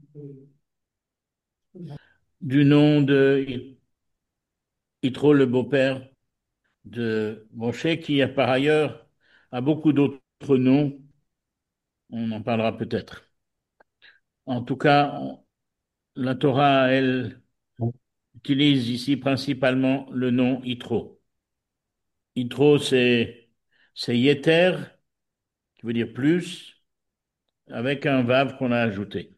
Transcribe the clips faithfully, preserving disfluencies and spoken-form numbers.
du nom de Yitro, le beau-père de Moshe, qui a par ailleurs a beaucoup d'autres noms. On en parlera peut-être. En tout cas, on- la Torah, elle, utilise ici principalement le nom Yitro. Yitro, c'est c'est Yeter, qui veut dire plus, avec un vav qu'on a ajouté.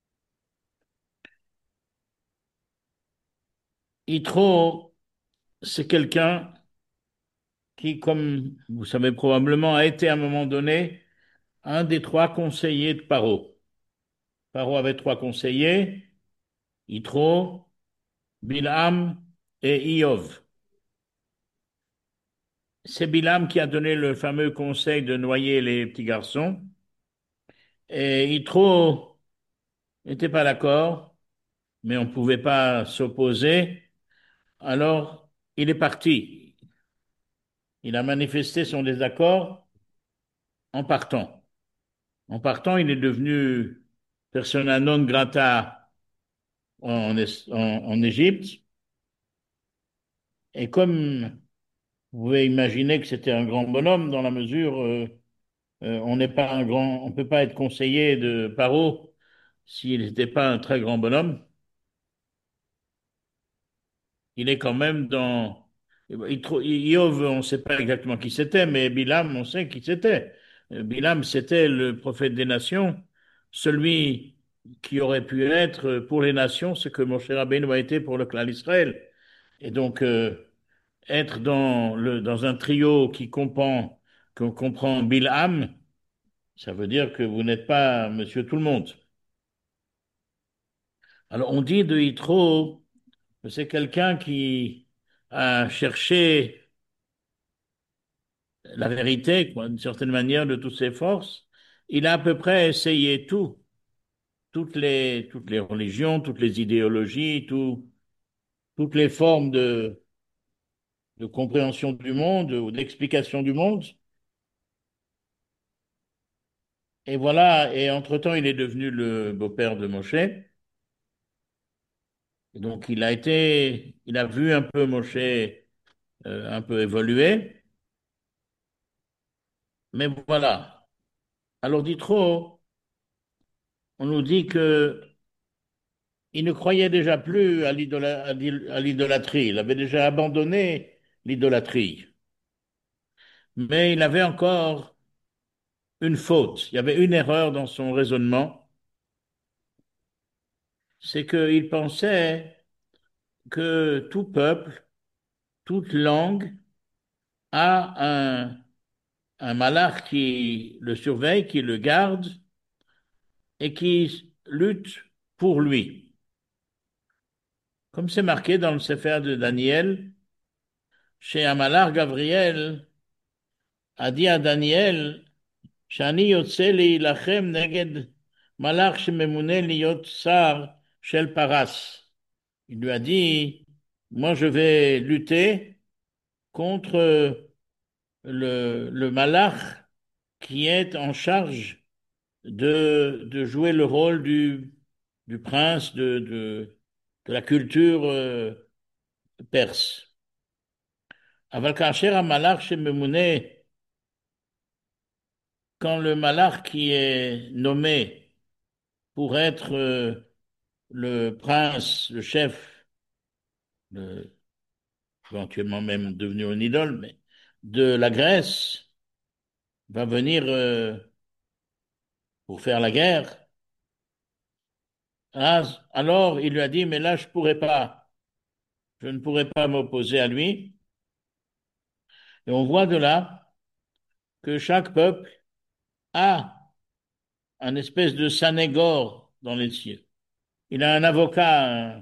Yitro, c'est quelqu'un qui, comme vous savez probablement, a été à un moment donné un des trois conseillers de Paro. Paro avait trois conseillers, Yitro, Bilham et Iov. C'est Bilham qui a donné le fameux conseil de noyer les petits garçons. Et Yitro n'était pas d'accord, mais on ne pouvait pas s'opposer. Alors, il est parti. Il a manifesté son désaccord en partant. En partant, il est devenu persona non grata en, Es- en, en Égypte. Et comme vous pouvez imaginer que c'était un grand bonhomme dans la mesure, euh, euh, on n'est pas un grand, on peut pas être conseiller de Paro s'il n'était pas un très grand bonhomme. Il est quand même dans, il trou- Iov, on ne sait pas exactement qui c'était, mais Bilam, on sait qui c'était. Euh, Bilam, c'était le prophète des nations, celui qui aurait pu être pour les nations ce que Moshe Rabbeinu a été pour le clan d'Israël. Et donc, euh, être dans le, dans un trio qui comprend, qu'on comprend Bilham, ça veut dire que vous n'êtes pas monsieur tout le monde. Alors, on dit de Yitro que c'est quelqu'un qui a cherché la vérité, quoi, d'une certaine manière, de toutes ses forces. Il a à peu près essayé tout, toutes les, toutes les religions, toutes les idéologies, tout, toutes les formes de, de compréhension du monde ou d'explication du monde. Et voilà, et entre-temps, il est devenu le beau-père de Moshe. Et donc, il a été, il a vu un peu Moshe euh, un peu évoluer. Mais voilà. Alors, Diderot, on nous dit que il ne croyait déjà plus à l'idola- à l'id- à l'idolâtrie. Il avait déjà abandonné l'idolâtrie. Mais il avait encore une faute. Il y avait une erreur dans son raisonnement. C'est qu'il pensait que tout peuple, toute langue a un, un malach qui le surveille, qui le garde et qui lutte pour lui. Comme c'est marqué dans le Sefer de Daniel, chez un malach Gabriel a dit à Daniel, שאני יוצא להילחם נגד מלאך שממונה להיות שר של פרס. Il lui a dit, moi je vais lutter contre le, le malach qui est en charge de, de jouer le rôle du, du prince de, de, de la culture euh, perse. אבל כאשר המלאך שממונה, quand le malach qui est nommé pour être euh, le prince, le chef, le- éventuellement même devenu une idole, mais de la Grèce, va venir euh, pour faire la guerre. Ah, alors il lui a dit, mais là je pourrais pas, je ne pourrais pas m'opposer à lui. Et on voit de là que chaque peuple a un espèce de Sanégor dans les cieux. Il a un avocat euh,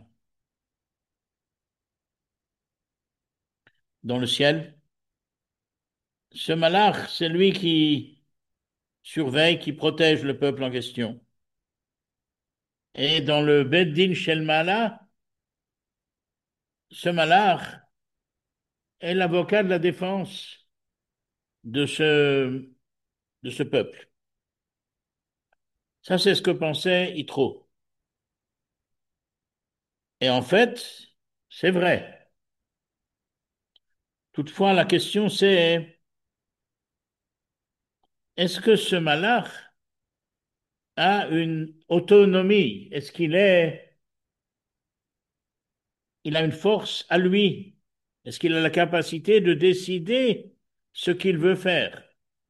dans le ciel. Ce malach, c'est lui qui surveille, qui protège le peuple en question. Et dans le Beddin Shel Mala, ce malach est l'avocat de la défense de ce, de ce peuple. Ça, c'est ce que pensait Yitro. Et en fait, c'est vrai. Toutefois, la question c'est, est-ce que ce malach a une autonomie? Est-ce qu'il est, il a une force à lui? Est-ce qu'il a la capacité de décider ce qu'il veut faire?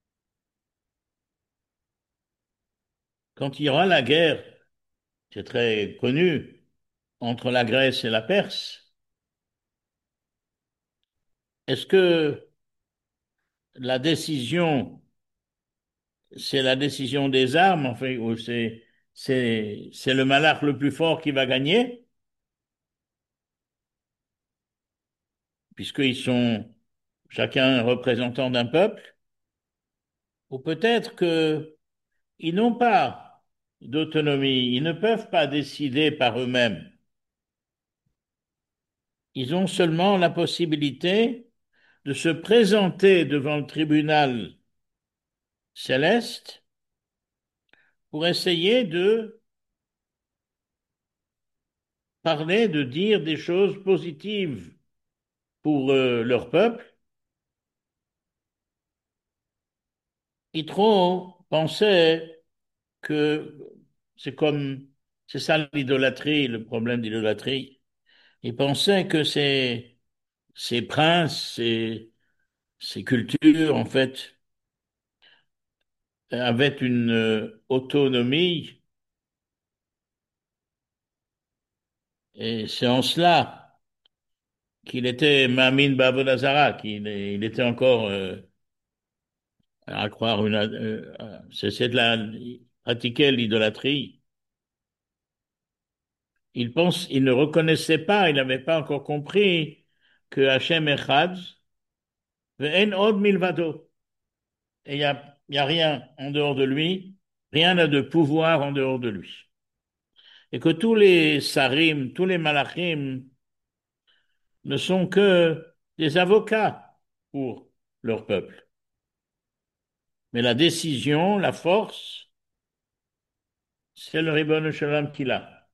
Quand il y aura la guerre, c'est très connu, entre la Grèce et la Perse, est-ce que la décision, c'est la décision des armes, enfin, ou c'est, c'est, c'est le malach le plus fort qui va gagner, puisqu'ils sont chacun représentant d'un peuple, ou peut-être que ils n'ont pas d'autonomie, ils ne peuvent pas décider par eux-mêmes. Ils ont seulement la possibilité de se présenter devant le tribunal céleste pour essayer de parler, de dire des choses positives pour euh, leur peuple. Yitro pensait que c'est comme, c'est ça l'idolâtrie, le problème d'idolâtrie. Il pensait que ces, ces princes, ces, ces cultures, en fait, avaient une euh, autonomie, et c'est en cela qu'il était Mamin Bavodazara, qu'il est- il était encore euh, à croire une, euh, euh, c'est c'est de la, il pratiquait l'idolâtrie. Il pense, il ne reconnaissait pas, il n'avait pas encore compris que Hachem Echad, ve'en od milvado, et il y a, il y a rien en dehors de lui, rien n'a de pouvoir en dehors de lui. Et que tous les sarim, tous les malachim ne sont que des avocats pour leur peuple. Mais la décision, la force, c'est le Ribbon Shalom qui l'a.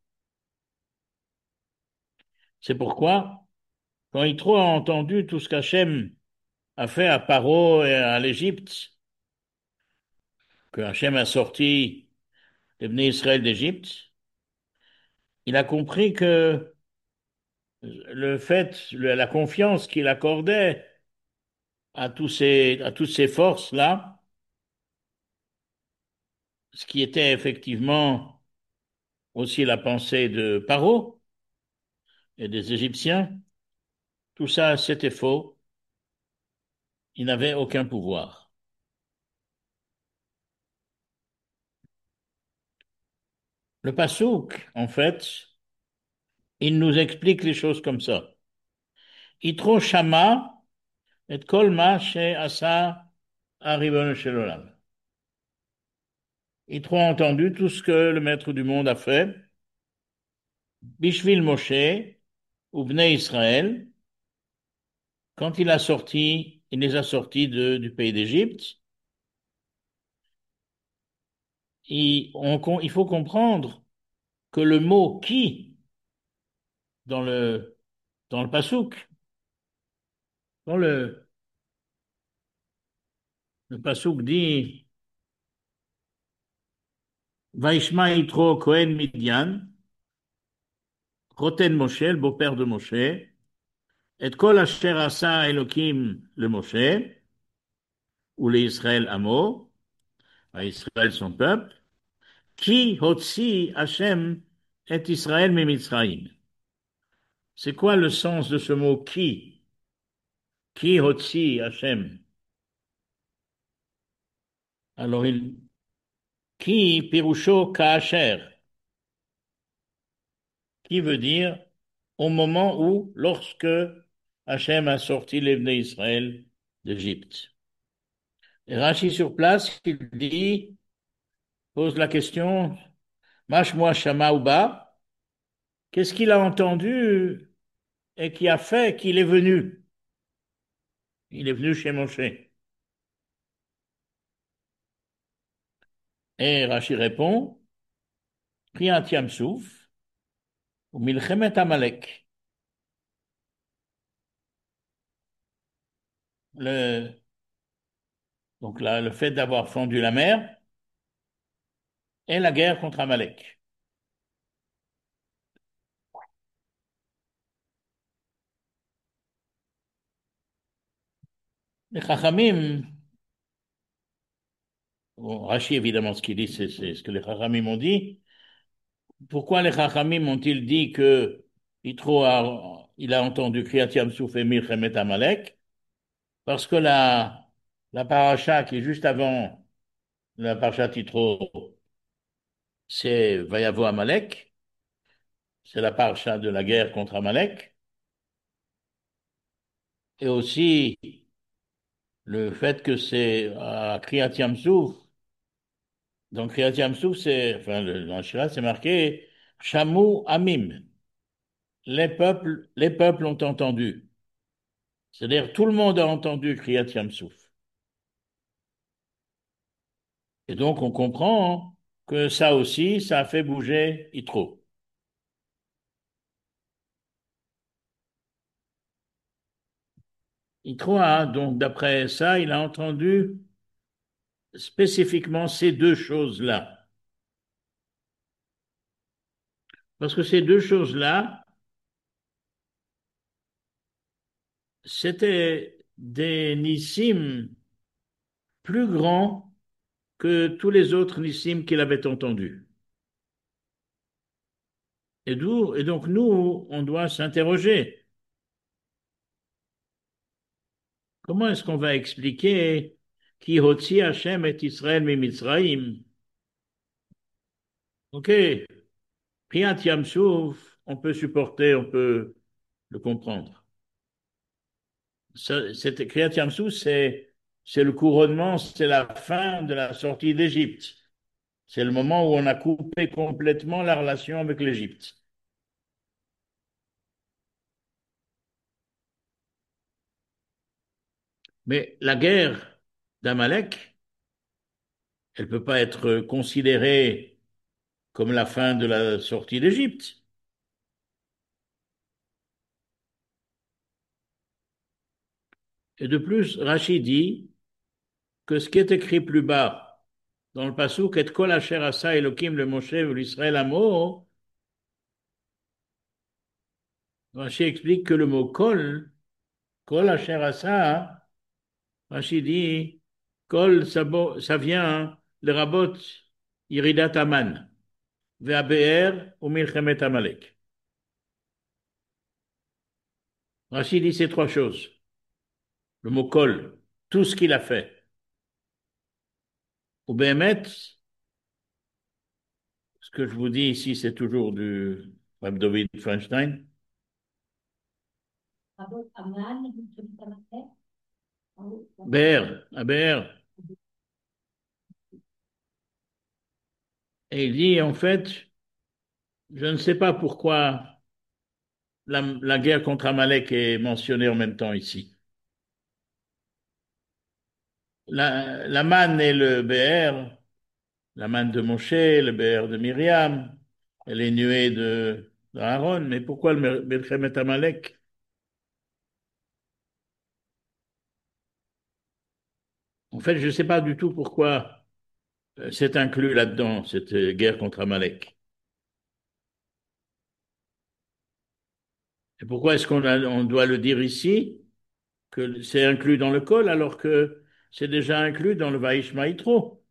C'est pourquoi, quand Yitro a entendu tout ce qu'Hachem a fait à Paro et à l'Égypte, que Hachem a sorti les Bnei Israël d'Égypte, il a compris que le fait, le- la confiance qu'il accordait à tous ces, à toutes ces forces-là, ce qui était effectivement aussi la pensée de Paro et des Égyptiens, tout ça, c'était faux. Il n'avait aucun pouvoir. Le Passouk, en fait, il nous explique les choses comme ça. Yitro shama et kol ma she'asa haribon shel olam. Yitro a entendu tout ce que le Maître du monde a fait. Bishvil Moshe ou Bnei Israël, quand il a sorti, il les a sortis de, du pays d'Égypte. Il, on- il faut comprendre que le mot qui dans le dans le passouk, dans le le passouk dit Vaishma Yitro Kohen Midian, Roten Moshe, le beau-père de Moshe, et Kol Asher Asa Elohim le Moshe, ou les Israël Amo, à Israël son peuple, qui Hotsi Hashem et Israël Mimitzraïm. C'est quoi le sens de ce mot qui? Qui Hotsi Hashem? Alors il qui Pirusho Kaacher, qui veut dire au moment où, lorsque Hachem a sorti les Bnei Israël d'Égypte. Et Rachi sur place, il dit, pose la question, Mashmoa Shama Uba, qu'est-ce qu'il a entendu et qui a fait qu'il est venu? Il est venu chez Moshe. Et Rachi répond, Kriyat Yamsouf, ou Milchemet Amalek. Le, donc là, le fait d'avoir fendu la mer et la guerre contre Amalek. Les Chachamim, bon, Rashi évidemment ce qu'il dit, c'est c'est ce que les Chachamim ont dit. Pourquoi les Chachamim ont-ils dit que Yitro a, il a entendu Kriyat Yamsouf et Milchemet Amalek? Parce que la, la paracha qui est juste avant la paracha Yitro, c'est Vayavo Amalek, c'est la paracha de la guerre contre Amalek, et aussi le fait que c'est à Kriyat Yamsouf. Donc Kriyat Yamsouf, c'est, enfin, le- dans le Shira, c'est marqué Shamu Amim. Les peuples, les peuples ont entendu. C'est-à-dire tout le monde a entendu Kriyat Yamsouf. Et donc on comprend que ça aussi, ça a fait bouger Yitro. Yitro a, donc d'après ça, il a entendu spécifiquement ces deux choses-là. Parce que ces deux choses-là, c'était des nissim plus grands que tous les autres nissim qu'il avait entendus. Et, d'où, et donc nous, on doit s'interroger. Comment est-ce qu'on va expliquer qui hotzi Hashem et Israël mi Mitzrayim? Ok, Priyat Yamsouf, on peut supporter, on peut le comprendre. Ça, C'était Kriyat Yamsouf, c'est c'est le couronnement, c'est la fin de la sortie d'Égypte. C'est le moment où on a coupé complètement la relation avec l'Égypte. Mais la guerre d'Amalek, elle ne peut pas être considérée comme la fin de la sortie d'Égypte. Et de plus, Rachid dit que ce qui est écrit plus bas dans le passouk, et kol asher asa Elohim le Moshe ou l'Israël amo, Rachid explique que le mot kol, kol asher asa, Rachid dit, kol, ça, bo- ça vient, le rabot, iridat aman, ve'abe'er ou milchemet amalek. Rachid dit ces trois choses. Le mot kol, tout ce qu'il a fait. Ou behemet, ce que je vous dis ici, c'est toujours du Rabbi David Feinstein. Be'er, abe'er. Et il dit, en fait, je ne sais pas pourquoi la, la guerre contre Amalek est mentionnée en même temps ici. La, la manne et le Béer, la manne de Moshe, le Béer de Myriam, et les nuées de d'Aaron, mais pourquoi le Melchemet Amalek? En fait, je ne sais pas du tout pourquoi euh, c'est inclus là-dedans, cette euh, guerre contre Amalek. Et pourquoi est-ce qu'on a- on doit le dire ici, que c'est inclus dans le col, alors que c'est déjà inclus dans le Vaishma Yitro?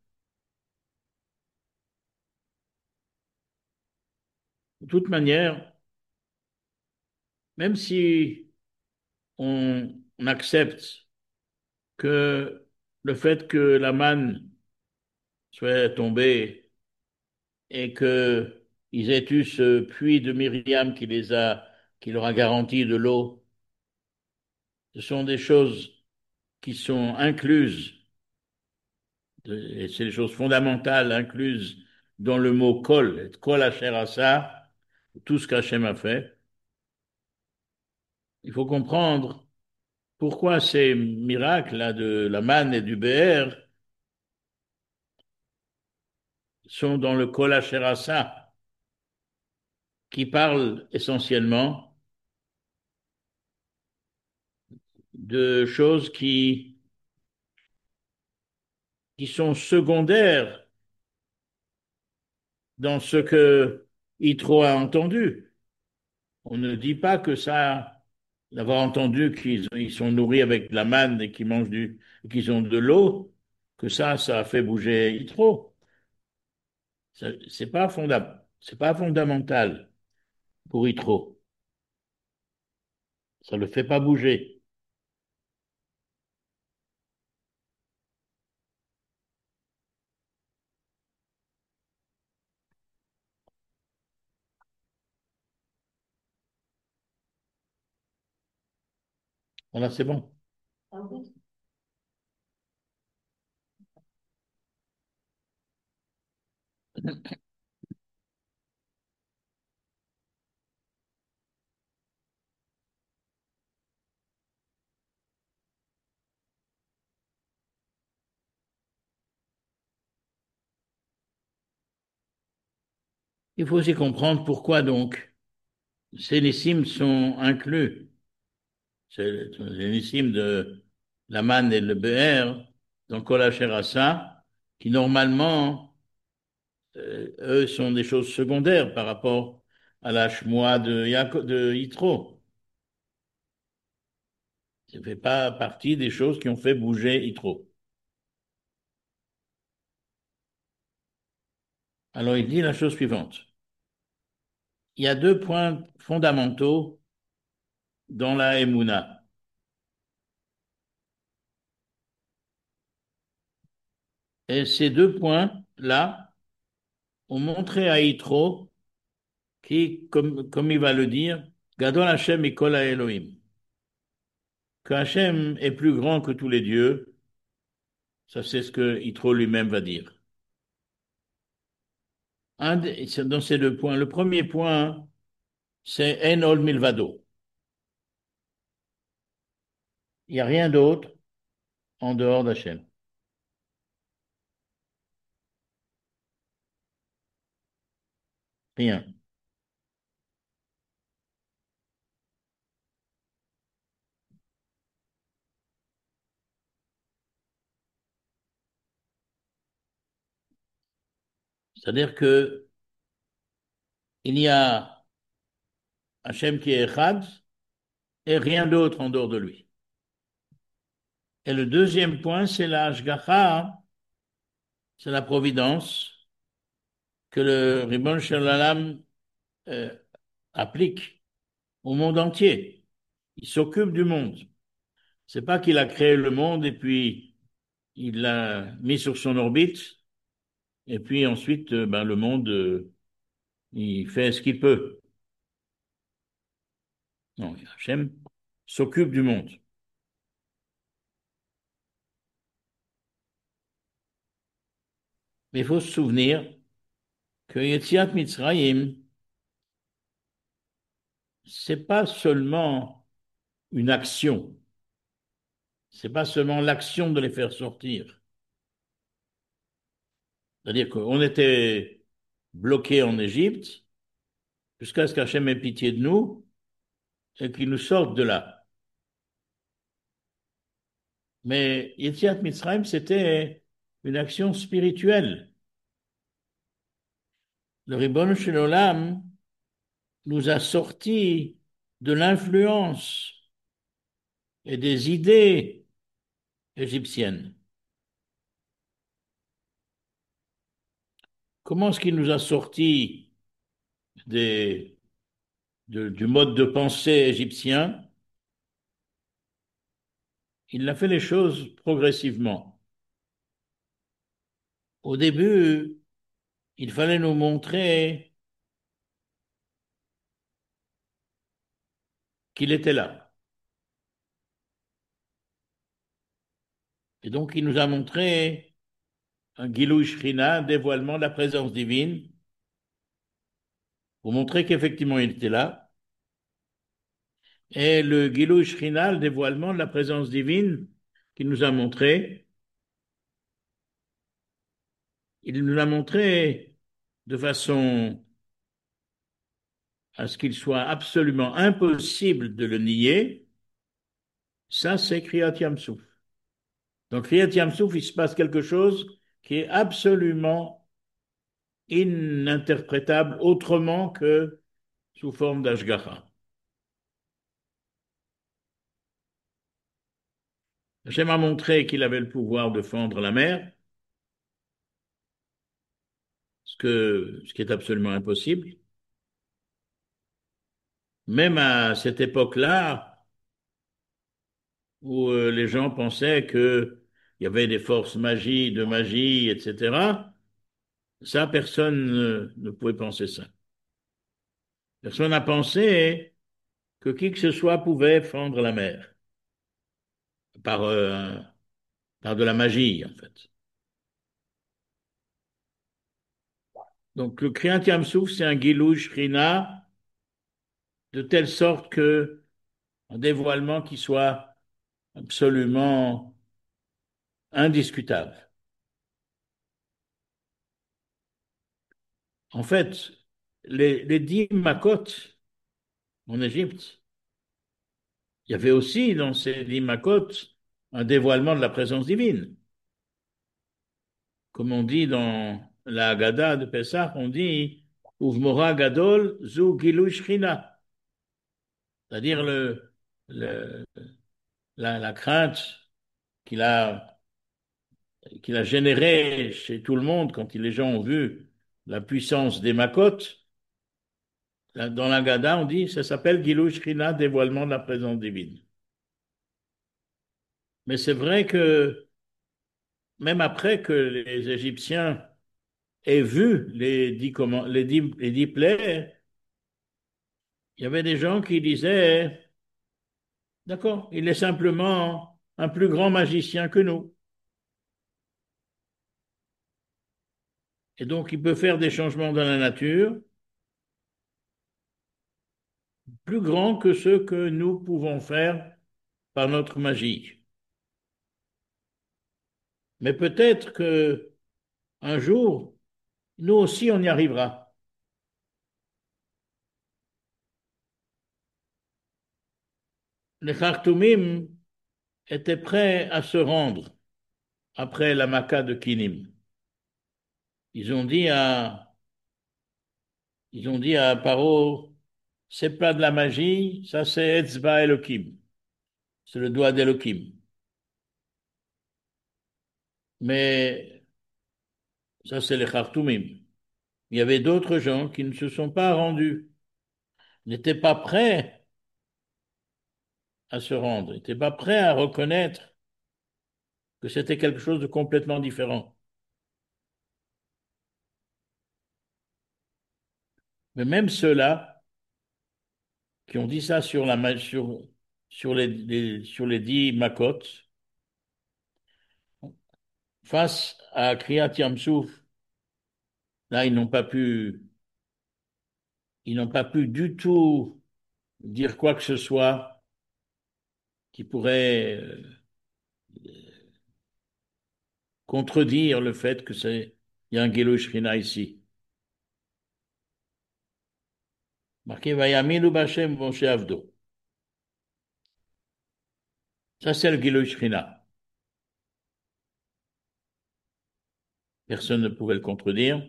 De toute manière, même si on, on accepte que le fait que la manne soit tombée et que ils aient eu ce puits de Myriam qui les a, qui leur a garanti de l'eau, ce sont des choses qui sont incluses, de- et c'est des choses fondamentales incluses dans le mot kol, et kol asher asa, tout ce qu'Hachem a fait. Il faut comprendre pourquoi ces miracles là de la manne et du béer sont dans le kol asher asa. qui parle essentiellement de choses qui, qui sont secondaires dans ce que Yitro a entendu. On ne dit pas que ça, d'avoir entendu qu'ils ils sont nourris avec de la manne et qu'ils mangent du, qu'ils ont de l'eau, que ça, ça a fait bouger Yitro. Ça, C'est pas fonda- c'est pas fondamental pour Yitro. Ça le fait pas bouger. Voilà, c'est bon. Il faut aussi comprendre pourquoi donc ces Nissim sont inclus. C'est les Nissim de la manne et le be'er dans Kol Asher Asa, qui normalement, euh, eux, sont des choses secondaires par rapport à la Shmoa de, Yaako- de Yitro. Ça ne fait pas partie des choses qui ont fait bouger Yitro. Alors il dit la chose suivante. Il y a deux points fondamentaux dans la Emouna. Et ces deux points-là ont montré à Yitro qui, comme, comme il va le dire, Gadol Hashem Mikol Elohim, que Hashem est plus grand que tous les dieux, ça c'est ce que Yitro lui-même va dire. Un de- dans ces deux points, le premier point, c'est En Ol Milvado. Il n'y a rien d'autre en dehors d'Hachem. Rien. C'est-à-dire que il y a Hachem qui est Echad et rien d'autre en dehors de lui. Et le deuxième point, c'est la Hashgacha, c'est la providence que le Ribbon Shalom euh, applique au monde entier. Il s'occupe du monde. C'est pas qu'il a créé le monde et puis il l'a mis sur son orbite et puis ensuite euh, ben, le monde euh, il fait ce qu'il peut. Non, Hachem s'occupe du monde. Mais il faut se souvenir que Yetziat Mitzrayim, c'est pas seulement une action, c'est pas seulement l'action de les faire sortir. C'est-à-dire qu'on était bloqué en Égypte jusqu'à ce qu'Hachem ait pitié de nous et qu'il nous sorte de là. Mais Yetziat Mitzrayim, c'était une action spirituelle. Le Ribbon Shel Olam nous a sortis de l'influence et des idées égyptiennes. Comment est-ce qu'il nous a sortis des, de- du mode de pensée égyptien? Il a fait les choses progressivement. Au début, il fallait nous montrer qu'il était là. Et donc, il nous a montré un Gilou Shrina, un dévoilement de la présence divine, pour montrer qu'effectivement il était là. Et le Gilou Shrina, le dévoilement de la présence divine qu'il nous a montré, il nous l'a montré de façon à ce qu'il soit absolument impossible de le nier, ça c'est Kriyat Yamsouf. Donc Kriyat Yamsouf, il se passe quelque chose qui est absolument ininterprétable autrement que sous forme d'Ashgacha. Hachem a montré qu'il avait le pouvoir de fendre la mer, ce, que, ce qui est absolument impossible. Même à cette époque-là, où euh, les gens pensaient qu'il y avait des forces magie, de magie, et cetera, ça, personne ne, ne pouvait penser ça. Personne n'a pensé que qui que ce soit pouvait fendre la mer par, euh, par de la magie, en fait. Donc, le Kriyat Yamsouf, c'est un Gilou Shrina, de telle sorte que un dévoilement qui soit absolument indiscutable. En fait, les, les dix Makot en Égypte, il y avait aussi dans ces dix Makot un dévoilement de la présence divine. Comme on dit dans la Haggadah de Pessah, on dit Uvmora Gadol Zu Gilui Shechina, c'est-à-dire le, le, la, la crainte qu'il a, qu'il a générée chez tout le monde quand les gens ont vu la puissance des Makot. Dans la Gada, on dit, ça s'appelle Gilou Shrina, dévoilement de la présence divine. Mais c'est vrai que même après que les Égyptiens aient vu les dix, comment, les dix, les dix plaies, il y avait des gens qui disaient, d'accord, il est simplement un plus grand magicien que nous. Et donc, il peut faire des changements dans la nature plus grands que ceux que nous pouvons faire par notre magie. Mais peut-être que un jour, nous aussi, on y arrivera. Les Khartoumim étaient prêts à se rendre après la Maca de Kinim. Ils ont dit à, ils ont dit à Paro, c'est pas de la magie, ça c'est Etzba Elohim, c'est le doigt d'Elohim. Mais ça c'est les Khartoumim. Il y avait d'autres gens qui ne se sont pas rendus, n'étaient pas prêts à se rendre, n'étaient pas prêts à reconnaître que c'était quelque chose de complètement différent. Mais même ceux-là qui ont dit ça sur la sur, sur les, les- sur les dix Makot, face à Kriyat Yamsouf, là, ils n'ont pas pu, ils n'ont pas pu du tout dire quoi que ce soit qui pourrait euh, contredire le fait que c'est, il y a un Gilui Shrina ici. Marqué Vayaminu B'Hashem Moshe Avdo. Ça, c'est le Gilui Shrina. Personne ne pouvait le contredire.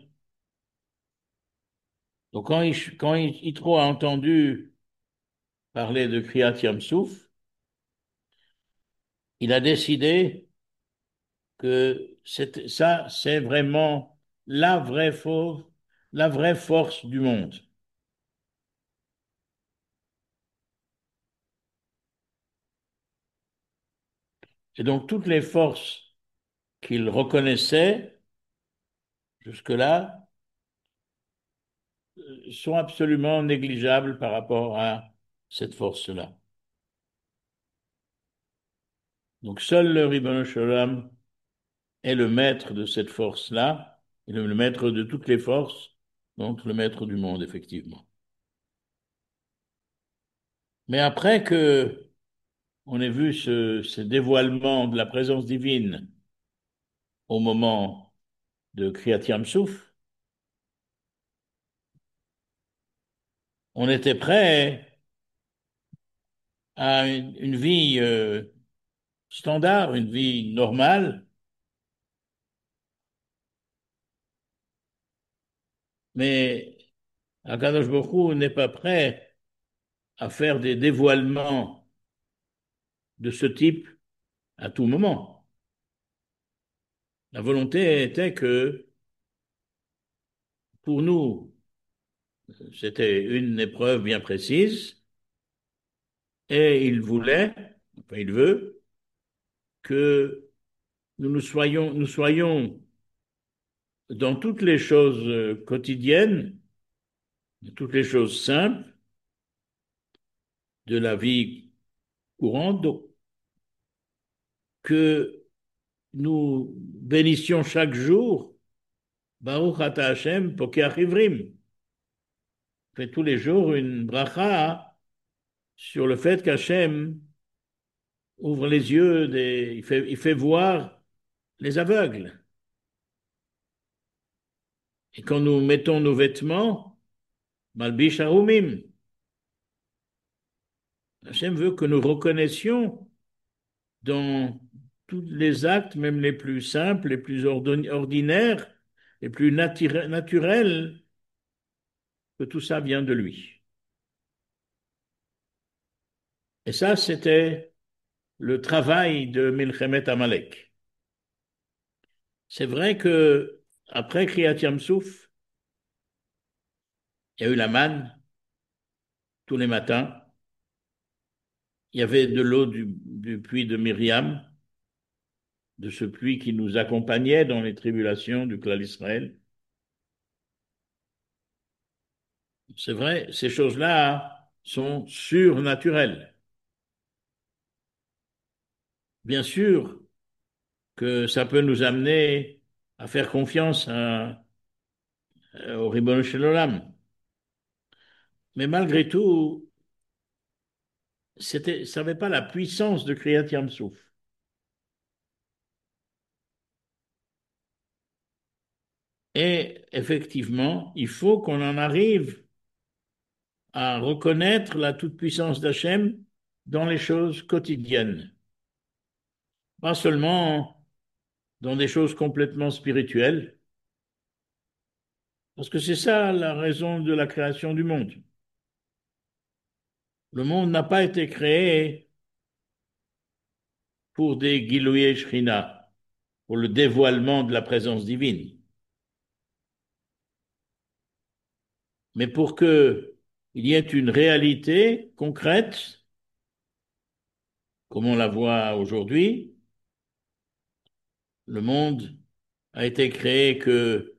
Donc, quand, il, quand il, Yitro a entendu parler de Kriyat Yamsouf, il a décidé que c'est, ça, c'est vraiment la vraie force, la vraie force du monde. Et donc, toutes les forces qu'il reconnaissait jusque-là euh, sont absolument négligeables par rapport à cette force-là. Donc, seul le Ribono Shel Olam est le maître de cette force-là, et le maître de toutes les forces, donc le maître du monde, effectivement. Mais après que on ait vu ce, ce dévoilement de la présence divine au moment de Kriyat Yamsouf, on était prêt à une, une vie euh, standard, une vie normale, mais Akadosh Baruch Hu n'est pas prêt à faire des dévoilements de ce type à tout moment. La volonté était que pour nous, c'était une épreuve bien précise et il voulait, enfin il veut, que nous nous soyons, nous soyons dans toutes les choses euh, quotidiennes, toutes les choses simples de la vie courante, donc, que nous bénissions chaque jour, Baruch Ata Hashem Pokeach Ivrim. Fait tous les jours une bracha sur le fait qu'Hachem ouvre les yeux, des, il fait, il fait voir les aveugles. Et quand nous mettons nos vêtements, Malbish Harumim, Hachem veut que nous reconnaissions dans tous les actes, même les plus simples, les plus ordinaires, les plus nature- naturels, que tout ça vient de lui. Et ça, c'était le travail de Milchemet Amalek. C'est vrai que après Kriyat Yamsouf, il y a eu la manne tous les matins. Il y avait de l'eau du, du puits de Myriam, de ce puits qui nous accompagnait dans les tribulations du clan d'Israël. C'est vrai, ces choses-là sont surnaturelles. Bien sûr que ça peut nous amener à faire confiance à- au Ribono Shel Olam. Mais malgré tout, c'était, ça n'avait pas la puissance de Kriyat Yamsouf. Et effectivement, il faut qu'on en arrive à reconnaître la toute-puissance d'Hachem dans les choses quotidiennes, pas seulement dans des choses complètement spirituelles, parce que c'est ça la raison de la création du monde. Le monde n'a pas été créé pour des Gilouye Shrina, pour le dévoilement de la présence divine, mais pour que il y ait une réalité concrète, comme on la voit aujourd'hui. Le monde a été créé que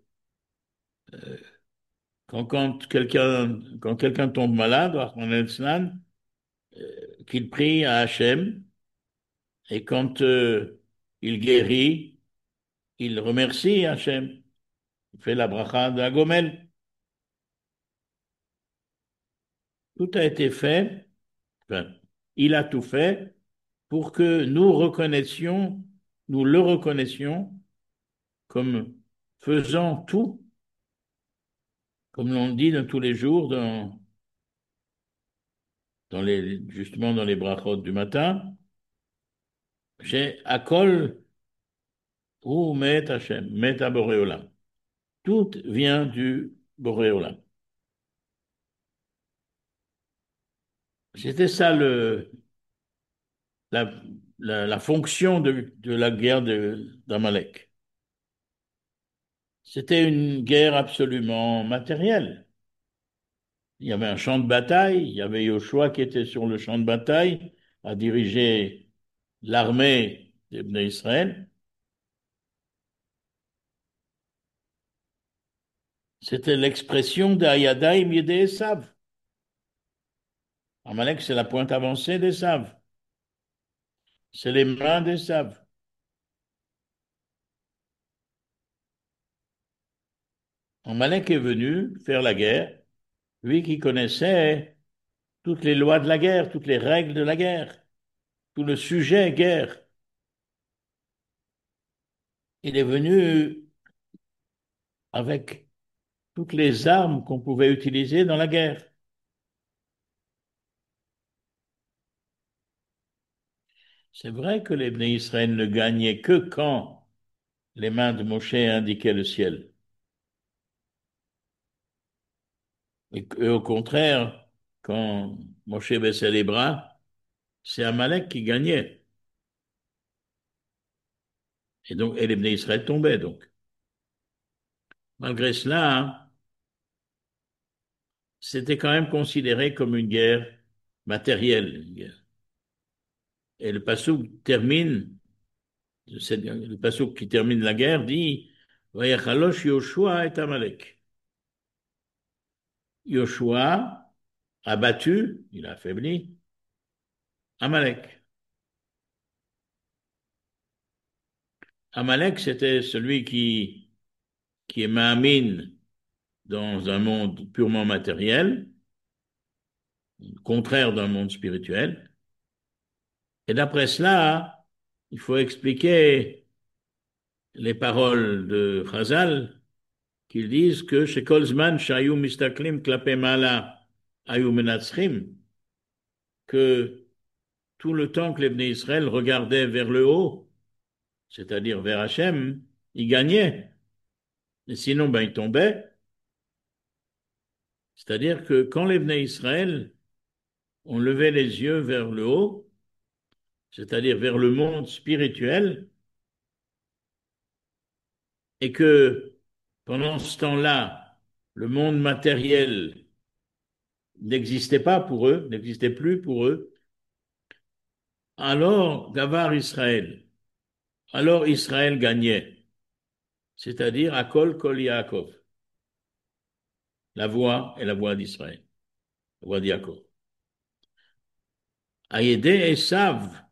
quand, quand quelqu'un quand quelqu'un tombe malade, qu'il prie à Hachem, et quand euh, il guérit, il remercie Hachem, il fait la bracha de Hagomel. Tout a été fait, enfin, il a tout fait pour que nous reconnaissions, nous le reconnaissions comme faisant tout, comme l'on dit dans tous les jours, dans, dans les, justement dans les brachot du matin, j'ai Akol ou Met Hachem, Met Boréolam. Tout vient du Boréolam. C'était ça le, la, la, la fonction de, de la guerre de- d'Amalek. C'était une guerre absolument matérielle. Il y avait un champ de bataille, il y avait Yoshua qui était sur le champ de bataille à diriger l'armée d'Israël. C'était l'expression d'Ayadaïm Yedé Esav. Amalek, c'est la pointe avancée d'Esav. C'est les mains d'Esav. Amalek est venu faire la guerre, lui qui connaissait toutes les lois de la guerre, toutes les règles de la guerre, tout le sujet guerre. Il est venu avec toutes les armes qu'on pouvait utiliser dans la guerre. C'est vrai que les Bnei Israël ne gagnaient que quand les mains de Moshe indiquaient le ciel. Et, que- et au contraire, quand Moshe baissait les bras, c'est Amalek qui gagnait. Et donc, et les Bnei Israël tombaient, donc. Malgré cela, hein, c'était quand même considéré comme une guerre matérielle. Une guerre. Et le passouk termine, c'est- le passouk qui termine la guerre dit, Vayachalosh Yoshua et Amalek. Yoshua a battu, il a affaibli, Amalek. Amalek, c'était celui qui, qui est Mahamine dans un monde purement matériel, contraire d'un monde spirituel. Et d'après cela, il faut expliquer les paroles de Chazal qui disent que chez Kolzman, Shayu Mistaklim Klape Mala Ayu Menatzrim, que tout le temps que les Bnei Israël regardaient vers le haut, c'est-à-dire vers Hachem, ils gagnaient. Et sinon, ben, ils tombaient. C'est-à-dire que quand les Bnei Israël ont levé les yeux vers le haut, c'est-à-dire vers le monde spirituel, et que pendant ce temps-là, le monde matériel n'existait pas pour eux, n'existait plus pour eux, alors Gavar Israël, alors Israël gagnait, c'est-à-dire Akol Kol Yaakov, la voix et la voix d'Israël, la voix d'Yaakov. Aïdé et Sav,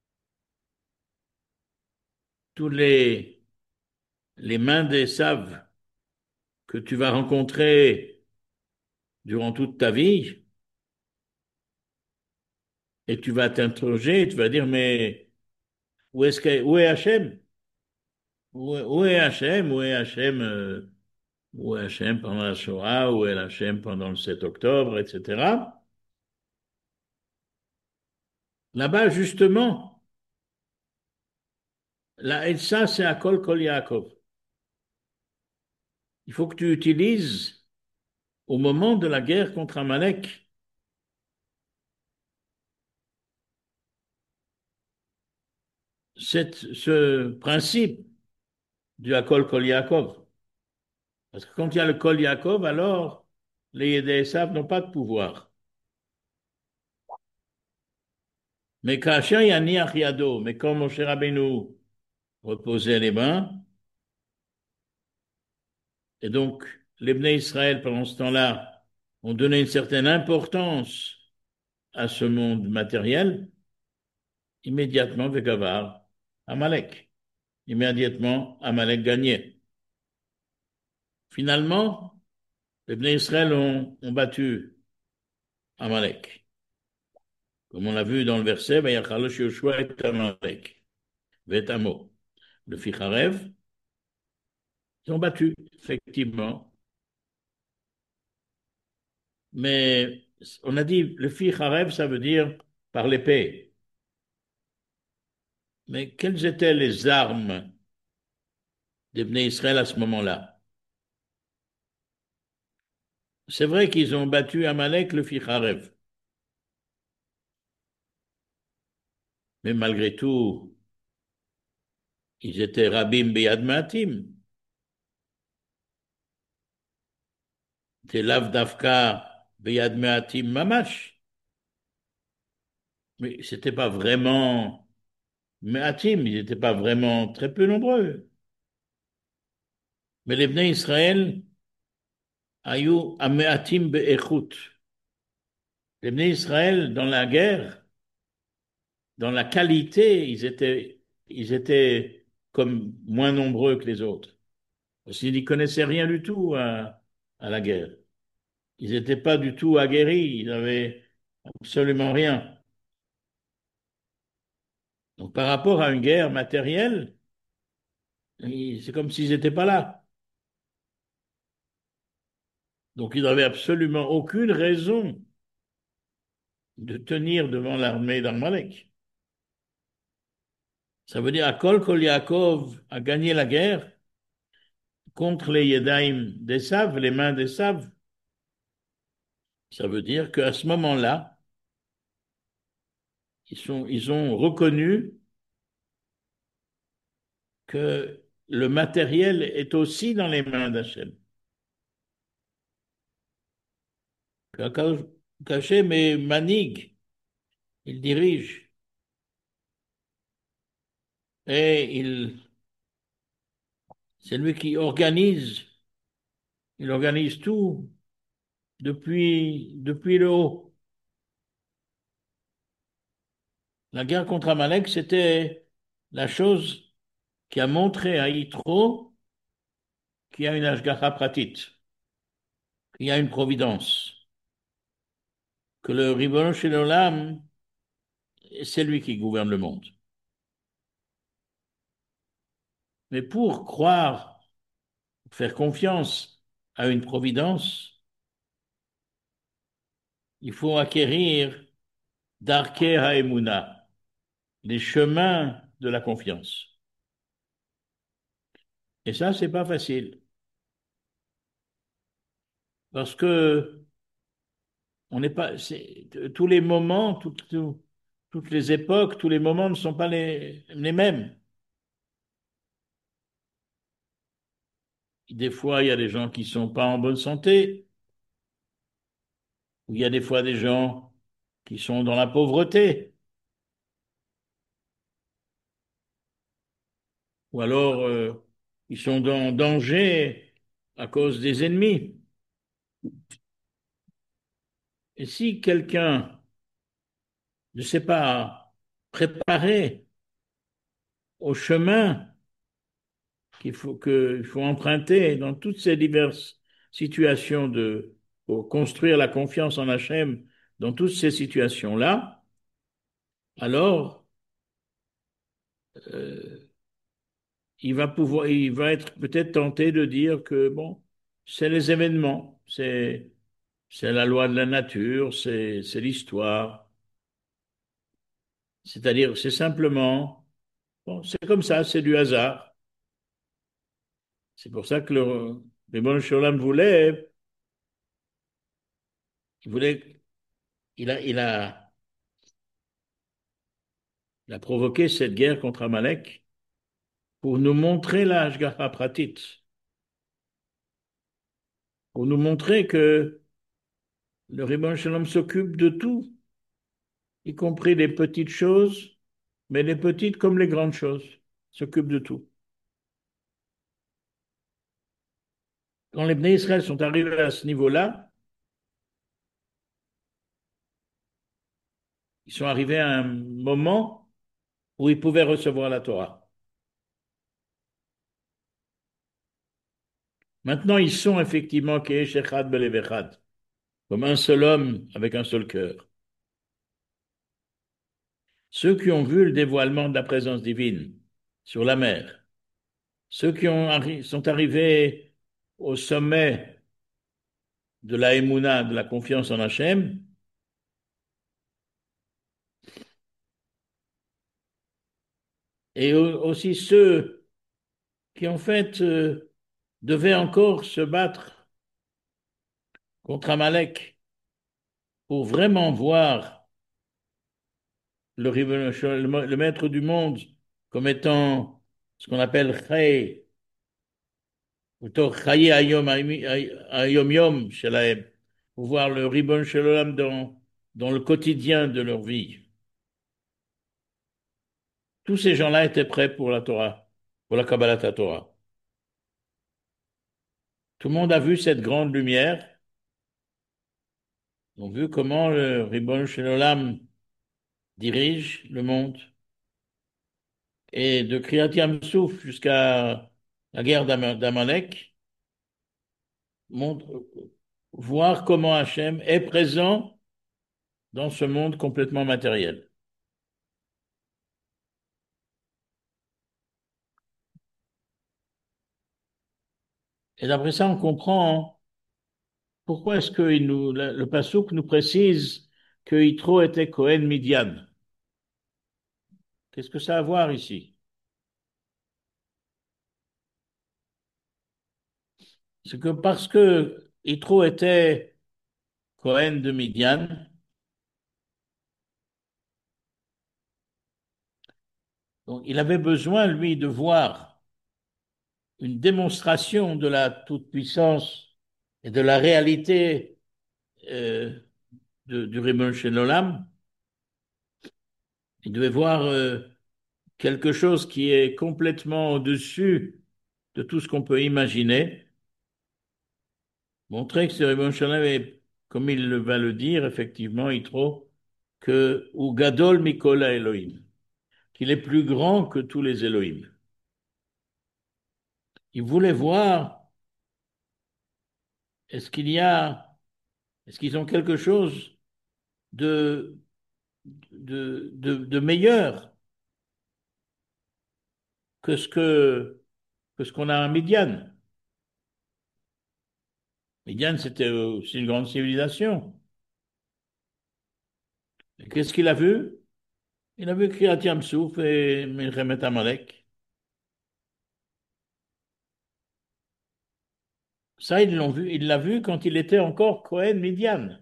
tous les, les mains des Sav que tu vas rencontrer durant toute ta vie, et tu vas t'interroger, tu vas dire, mais où est-ce que, où est Hachem? Où, est où est Hachem? Où est Hachem, euh, où est Hachem pendant la Shoah? Où est Hachem pendant le sept octobre, et cetera. Là-bas, justement, là, et ça, c'est à Kol Kol Yaakov. Il faut que tu utilises au moment de la guerre contre Amalek cette, ce principe du Akol Kol Yaakov. Parce que quand il y a le Kol Yaakov, alors les Yédéesav n'ont pas de pouvoir. Mais Kacher Yaniach Yado, mais quand Moshe Rabbeinu reposait les mains, et donc les Bnei Israël pendant ce temps-là ont donné une certaine importance à ce monde matériel, immédiatement Vegavar, Amalek. Immédiatement, Amalek gagnait. Finalement, les Bnei Israël ont, ont battu Amalek. Comme on l'a vu dans le verset, Vayachalosh Yoshua et Amalek, Vetamo. Le Ficharev, ils ont battu, effectivement. Mais on a dit, le Ficharev, ça veut dire par l'épée. Mais quelles étaient les armes des Bnei Israël à ce moment-là? C'est vrai qu'ils ont battu Amalek, le Ficharev. Mais malgré tout, ils étaient Rabim Beyad Maatim. C'était Lav Davka Beyad Maatim Mamash. Mais c'était pas vraiment Maatim, ils n'étaient pas vraiment très peu nombreux. Mais les Bnei Israël, Ayou Ameatim Be'echut. Les Bnei Israël, dans la guerre, dans la qualité, ils étaient, ils étaient comme moins nombreux que les autres. Parce qu'ils n'y connaissaient rien du tout à, à la guerre. Ils n'étaient pas du tout aguerris, ils n'avaient absolument rien. Donc, par rapport à une guerre matérielle, ils- c'est comme s'ils n'étaient pas là. Donc, ils n'avaient absolument aucune raison de tenir devant l'armée d'Amalek. Ça veut dire Akol Kol Yaakov a gagné la guerre contre les Yedaïm d'Esav, les mains d'Esav. Ça veut dire qu'à ce moment-là, ils sont, ils ont reconnu que le matériel est aussi dans les mains d'Hachem. Qu'Hachem est Manig, il dirige et il, c'est lui qui organise, il organise tout depuis, depuis le haut. La guerre contre Amalek, c'était la chose qui a montré à Yitro qu'il y a une Ashgacha Pratit, qu'il y a une providence, que le Ribono Shel Olam, c'est lui qui gouverne le monde. Mais pour croire, faire confiance à une providence, il faut acquérir Darkei Haemuna, les chemins de la confiance. Et ça, c'est pas facile. Parce que on n'est pas, c'est, tous les moments, tout- tout- toutes les époques, tous les moments ne sont pas les, les mêmes. Des fois, il y a des gens qui sont pas en bonne santé, ou il y a des fois des gens qui sont dans la pauvreté, ou alors euh, ils sont dans danger à cause des ennemis. Et si quelqu'un ne s'est pas préparé au chemin qu'il faut que, il faut emprunter dans toutes ces diverses situations de, pour construire la confiance en Hachem, dans toutes ces situations-là, alors euh, il va pouvoir, il va être peut-être tenté de dire que bon, c'est les événements, c'est c'est la loi de la nature, c'est c'est l'histoire, c'est-à-dire c'est simplement bon, c'est comme ça, c'est du hasard. C'est pour ça que le Ribono Shel Olam voulait, il voulait, il a, il a, il a provoqué cette guerre contre Amalek pour nous montrer la Hashgacha Pratit, pour nous montrer que le Ribono Shel Olam s'occupe de tout, y compris les petites choses, mais les petites comme les grandes choses, s'occupe de tout. Quand les Bnei Israël sont arrivés à ce niveau-là, ils sont arrivés à un moment où ils pouvaient recevoir la Torah. Maintenant, ils sont effectivement Ke'esh Echad Belev Echad, comme un seul homme avec un seul cœur. Ceux qui ont vu le dévoilement de la présence divine sur la mer, ceux qui ont arri- sont arrivés au sommet de la Emouna, de la confiance en Hachem, et au- aussi ceux qui en fait euh, devaient encore se battre contre Amalek pour vraiment voir le, le, le maître du monde comme étant ce qu'on appelle Chay, ou Chaye Ayom Ayom Yom Shelahem, pour voir le Ribbon Shalom dans, dans le quotidien de leur vie. Tous ces gens-là étaient prêts pour la Torah, pour la Kabbalat Torah. Tout le monde a vu cette grande lumière, ils ont vu comment le Ribbon Shalom dirige le monde. Et de Kriyat Yam-Souf jusqu'à la guerre d'Ama- d'Amalek, montre, voir comment Hachem est présent dans ce monde complètement matériel. Et d'après ça, on comprend pourquoi est-ce que il nous, le, le Passouk nous précise que Yitro était Cohen Midian. Qu'est-ce que ça a à voir ici? C'est que parce que Yitro était Cohen de Midian, donc il avait besoin, lui, de voir une démonstration de la toute-puissance et de la réalité euh, de, du Ribono Shel Olam. Il devait voir euh, quelque chose qui est complètement au-dessus de tout ce qu'on peut imaginer, montrer que ce Ribono Shel Olam est, comme il va le dire, effectivement, Yitro, que ou Gadol Mikol Elohim, qu'il est plus grand que tous les Elohim. Il voulait voir est-ce qu'il y a, est-ce qu'ils ont quelque chose de, de, de, de meilleur que ce que, que ce qu'on a à Midian. Midian, c'était aussi une grande civilisation. Et qu'est-ce qu'il a vu? Il a vu Kriyat Yam-Souf et Milchemet Amalek. Ça, ils l'ont vu, il l'a vu quand il était encore Cohen Midian.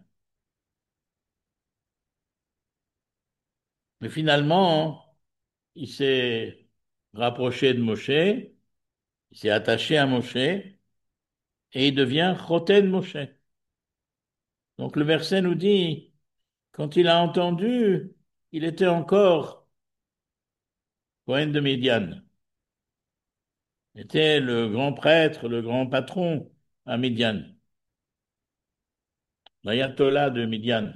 Mais finalement, il s'est rapproché de Moshe, il s'est attaché à Moshe et il devient Choten Moshe. Donc le verset nous dit, quand il a entendu, il était encore Cohen de Midian. Il était le grand prêtre, le grand patron à Midian, l'ayatollah de Midian.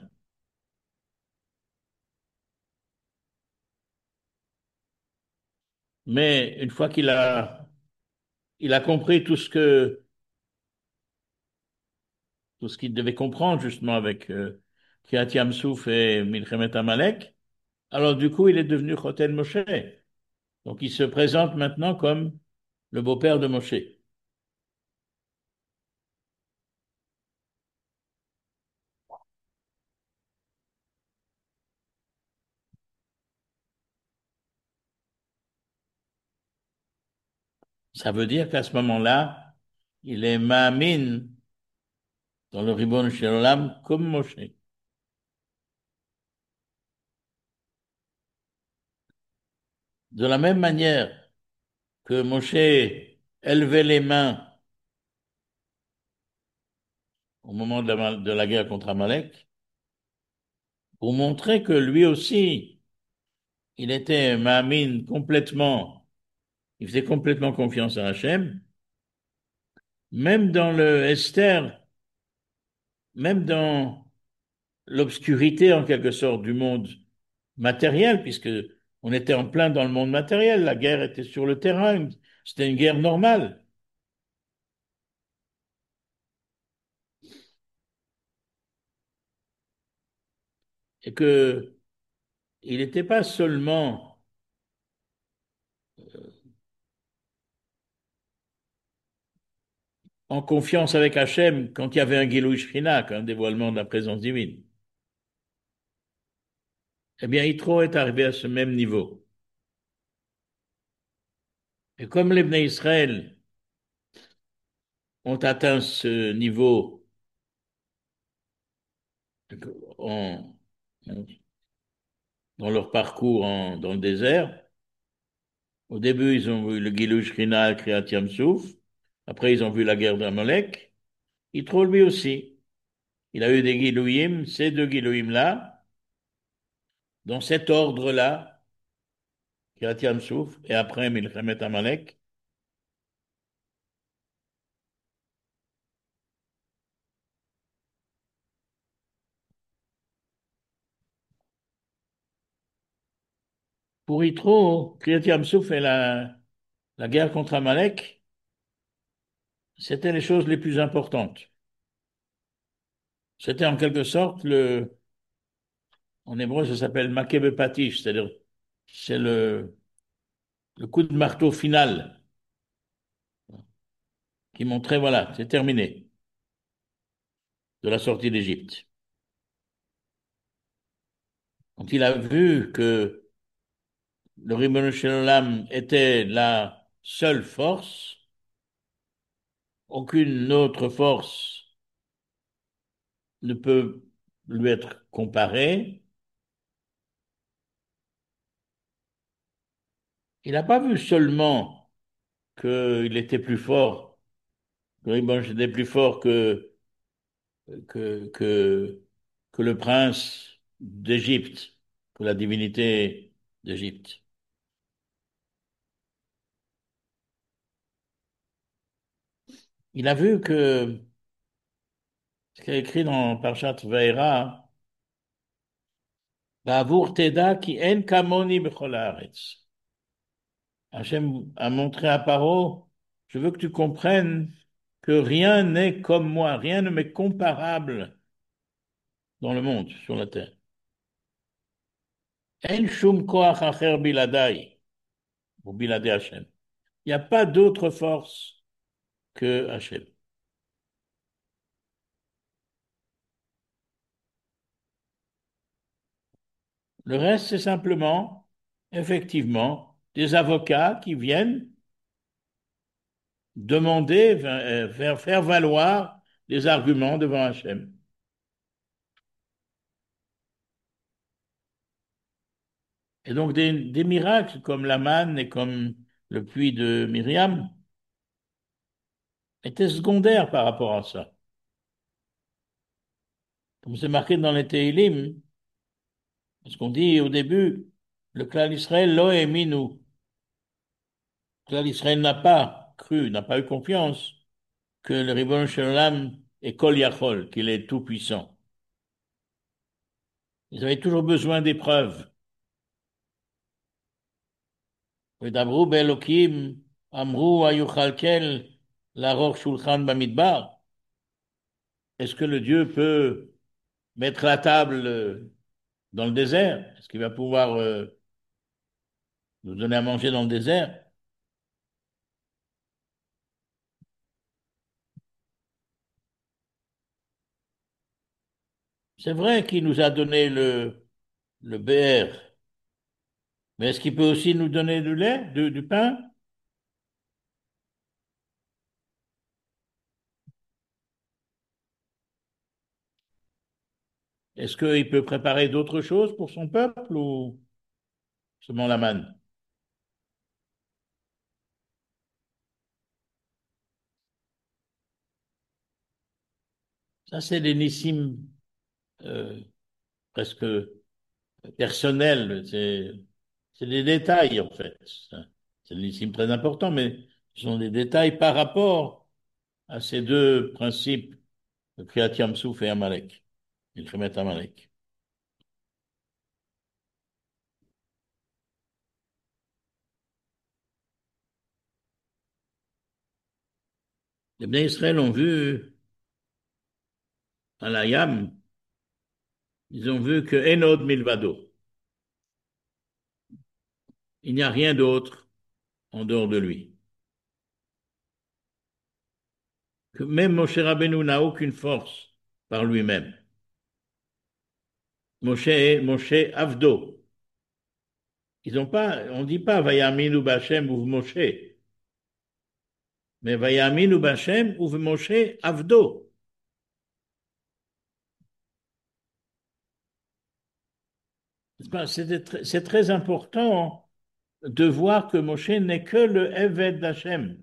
Mais une fois qu'il a, il a compris tout ce que, tout ce qu'il devait comprendre justement avec euh, Kiryat Yam-Souf et Milchemet Amalek, alors du coup, il est devenu Choten Moshe. Donc il se présente maintenant comme le beau-père de Moshe. Ça veut dire qu'à ce moment-là, il est Ma'amin dans le Ribbon Shel Olam comme Moshe. De la même manière que Moshe élevait les mains au moment de la, de la guerre contre Amalek, pour montrer que lui aussi, il était Ma'amin complètement, il faisait complètement confiance à Hachem, même dans le Esther, même dans l'obscurité en quelque sorte du monde matériel, puisque on était en plein dans le monde matériel, la guerre était sur le terrain, c'était une guerre normale, et que il n'était pas seulement en confiance avec Hachem quand il y avait un Gilui Shekhinah, un dévoilement de la présence divine. Eh bien, Yitro est arrivé à ce même niveau. Et comme les Bnei Israël ont atteint ce niveau en- en- dans leur parcours en- dans le désert, au début, ils ont vu le Gilui Shekhinah, Kriyat Yam-Souf. Après, ils ont vu la guerre d'Amalek. Yitro, lui aussi. Il a eu des Gilouim, ces deux Gilouim-là, dans cet ordre-là, Kriyat Yam-Souf, et après Milchemet Amalek. Pour Yitro, Kriyat Yam-Souf et la, la guerre contre Amalek, c'était les choses les plus importantes. C'était en quelque sorte le, en hébreu, ça s'appelle Makebe Patish, c'est-à-dire, c'est le, le coup de marteau final qui montrait, voilà, c'est terminé, de la sortie d'Égypte. Quand il a vu que le Ribono Shel Olam était la seule force, aucune autre force ne peut lui être comparée. Il n'a pas vu seulement qu'il était plus fort, que Riboche était plus fort que, que, que, que le prince d'Égypte, que la divinité d'Égypte. Il a vu que ce qu'il a écrit dans Parshat Vaera, Ba'avur teda ki en kamoni b'chol haaretz. Hachem a montré à Paro, je veux que tu comprennes que rien n'est comme moi, rien ne m'est comparable dans le monde, sur la terre. En shum koach acher biladai, ou biladei Hachem. Il n'y a pas d'autre force que Hachem. Le reste, c'est simplement, effectivement, des avocats qui viennent demander, euh, faire, faire valoir des arguments devant Hachem. Et donc des, des miracles comme la manne et comme le puits de Myriam étaient secondaires par rapport à ça. Comme c'est marqué dans les Tehillim, parce qu'on dit au début, le clan d'Israël, lo nous. Le clan d'Israël n'a pas cru, n'a pas eu confiance que le Ribbon Shalom est Kol Yachol, qu'il est tout puissant. Ils avaient toujours besoin d'épreuves. V'dabru be'Elokim, amru ayuchalkel laror shulchan bamidbar. Est-ce que le Dieu peut mettre la table euh, dans le désert? Est-ce qu'il va pouvoir euh, nous donner à manger dans le désert? C'est vrai qu'il nous a donné le, le B R, mais est-ce qu'il peut aussi nous donner du lait, du, du pain? Est-ce qu'il peut préparer d'autres choses pour son peuple ou seulement la manne? Ça, c'est des nissim euh, presque personnels. C'est, c'est des détails, en fait. C'est des nissim très importants, mais ce sont des détails par rapport à ces deux principes, le Kriyat Yamsouf et Amalek, il faut mettre Amalek. Les Bnei Israël ont vu à la Yam, ils ont vu que Enod Milvado, il n'y a rien d'autre en dehors de lui. Que même Moshe Rabbeinu n'a aucune force par lui-même. Moshe est Moshe Avdo. Ils ont pas, on dit pas Vayaminu Bachem ou Moshe, mais Vayaminu Bachem ou Moshe Avdo. C'est c'est très important de voir que Moshe n'est que le Eved d'Hachem.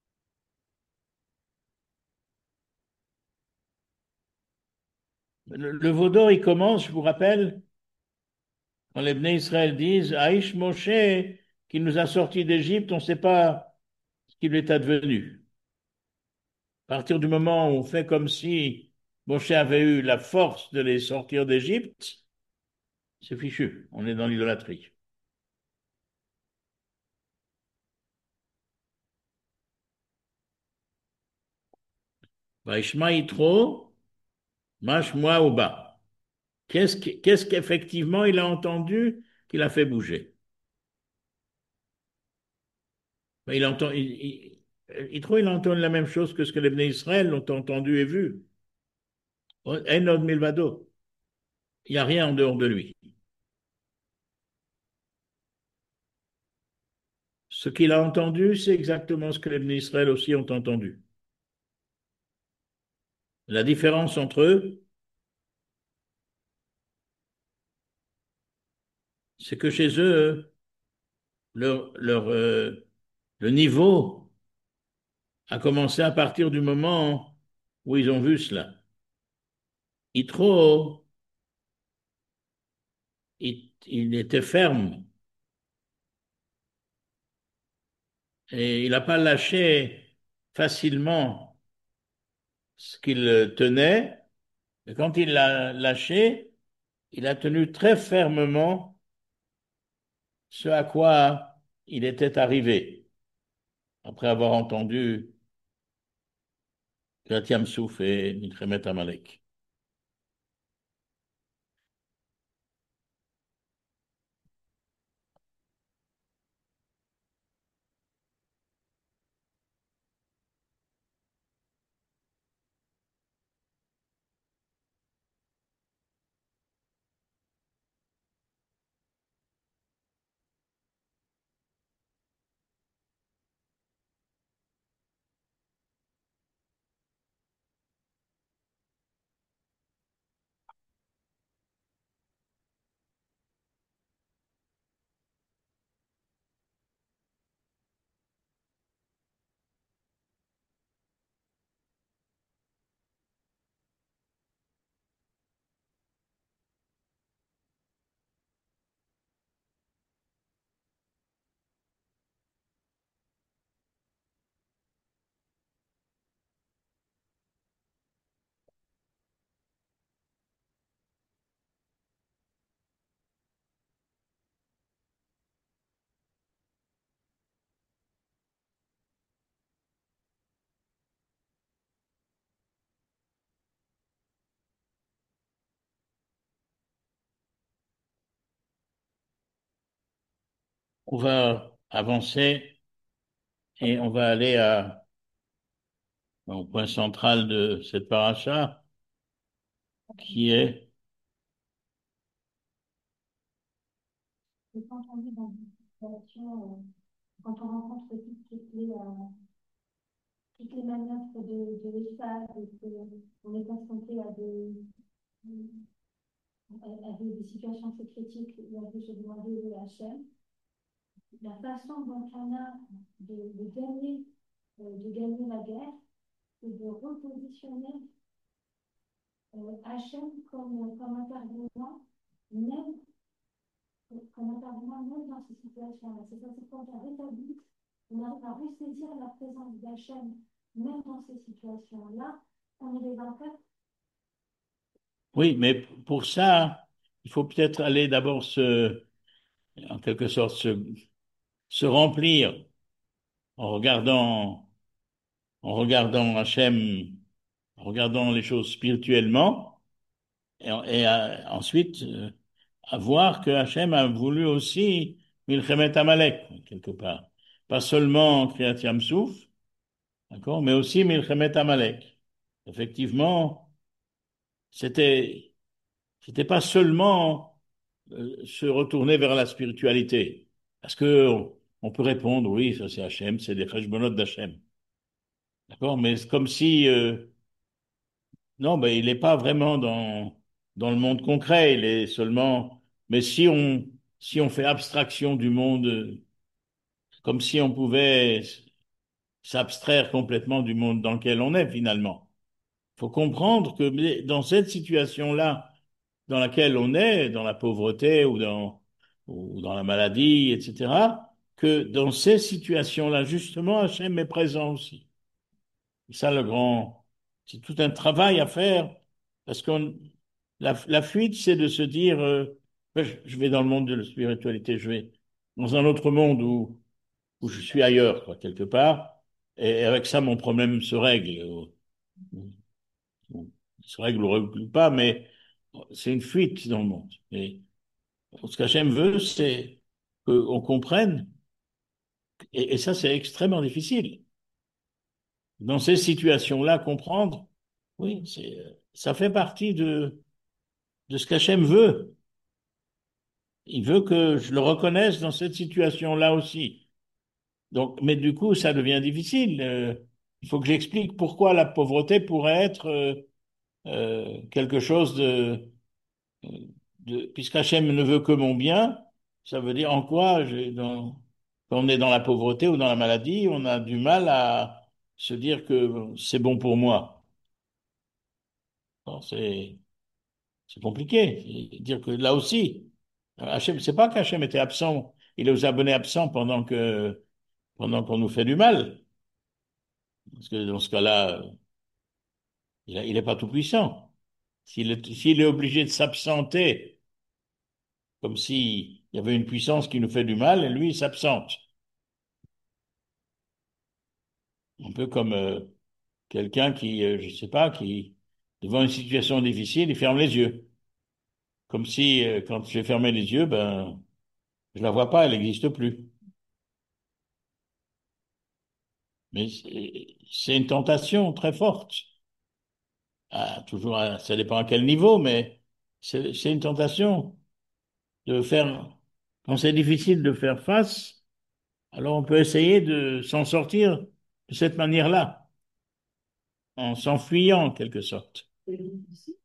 Le, le Vaudor, il commence, je vous rappelle, quand les Bnei Israël disent Aïch Moshe, qui nous a sortis d'Égypte, on ne sait pas ce qui lui est advenu. À partir du moment où on fait comme si Moshe avait eu la force de les sortir d'Égypte, c'est fichu, on est dans l'idolâtrie. Vaishma Yitro, Mashmoa Oba. Qu'est-ce qui- qu'est-ce qu'effectivement il a entendu qui l'a fait bouger? Ben, il entend, il, il, Yitro, il entend la même chose que ce que les Bnei Israël ont entendu et vu. Enod Milvado. Il n'y a rien en dehors de lui. Ce qu'il a entendu, c'est exactement ce que les Bnei Israël aussi ont entendu. La différence entre eux, c'est que chez eux, leur, leur, euh, le niveau a commencé à partir du moment où ils ont vu cela. Yitro, il, il était ferme et il n'a pas lâché facilement ce qu'il tenait. Et quand il l'a lâché, il a tenu très fermement ce à quoi il était arrivé, après avoir entendu Kriyat Souf et Milchemet Amalek. On va avancer et on va aller à, au point central de cette paracha, qui est, Et quand on est dans une situation, euh, quand on rencontre toutes, toutes les, euh, toutes les manœuvres de, de l'État et qu'on est confronté à des, à, à des, des situations très critiques où on peut se demander le H M, la façon dont on a de, de gagner, euh, de gagner la guerre, c'est de repositionner euh, H M comme, comme intervenant, même comme intervenant même dans ces situations-là. C'est ça, c'est quand on rétablit, on arrive à ressaisir la présence d'H M même dans ces situations-là, on est les vainqueurs. oui, mais pour ça, il faut peut-être aller d'abord se, en quelque sorte, se, se remplir en regardant, en regardant Hachem, en regardant les choses spirituellement, et, et à- ensuite euh, à voir que Hachem a voulu aussi Milchemet Amalek, quelque part. Pas seulement Kriyat Yamsouf, d'accord, mais aussi Milchemet Amalek. Effectivement, c'était, c'était pas seulement euh, se retourner vers la spiritualité. Parce que on, on peut répondre, oui, ça c'est Hachem, c'est des cheshbonot d'Hachem. D'accord? Mais c'est comme si, euh, non, ben, il n'est pas vraiment dans, dans le monde concret, il est seulement, mais si on, si on fait abstraction du monde, euh, comme si on pouvait s'abstraire complètement du monde dans lequel on est finalement. Il faut comprendre que dans cette situation-là, dans laquelle on est, dans la pauvreté ou dans, ou dans la maladie, et cetera, que dans ces situations-là, justement, Hachem est présent aussi. C'est ça le grand, c'est tout un travail à faire parce qu'on, la, la fuite, c'est de se dire, euh, ben, je, je vais dans le monde de la spiritualité, je vais dans un autre monde où, où je suis ailleurs, quoi, quelque part, et avec ça, mon problème se règle. Ou- ou- ou- il se règle ou règle pas, mais c'est une fuite dans le monde. Et ce qu'Hachem veut, c'est qu'on comprenne, et, et ça, c'est extrêmement difficile. Dans ces situations-là, comprendre, oui, c'est, ça fait partie de, de ce qu'Hachem veut. Il veut que je le reconnaisse dans cette situation-là aussi. Donc, mais du coup, ça devient difficile. Euh, il faut que j'explique pourquoi la pauvreté pourrait être euh, euh, quelque chose de, de puisqu'Hachem ne veut que mon bien, ça veut dire en quoi j'ai dans, quand on est dans la pauvreté ou dans la maladie, on a du mal à se dire que c'est bon pour moi. Bon, c'est c'est compliqué. Et dire que là aussi, Hachem, c'est pas qu'Hachem était absent, il est aux abonnés absents pendant que pendant qu'on nous fait du mal. Parce que dans ce cas-là, il a- il est pas tout puissant. S'il est, s'il est obligé de s'absenter, comme s'il y avait une puissance qui nous fait du mal, et lui, il s'absente. Un peu comme euh, quelqu'un qui, euh, je sais pas, qui, devant une situation difficile, il ferme les yeux. Comme si, euh, quand j'ai fermé les yeux, ben, je la vois pas, elle n'existe plus. Mais c'est c'est une tentation très forte. Ah, toujours, à- ça dépend à quel niveau, mais c'est c'est une tentation de faire, quand c'est difficile de faire face, alors on peut essayer de s'en sortir de cette manière-là, en s'enfuyant en quelque sorte. C'est difficile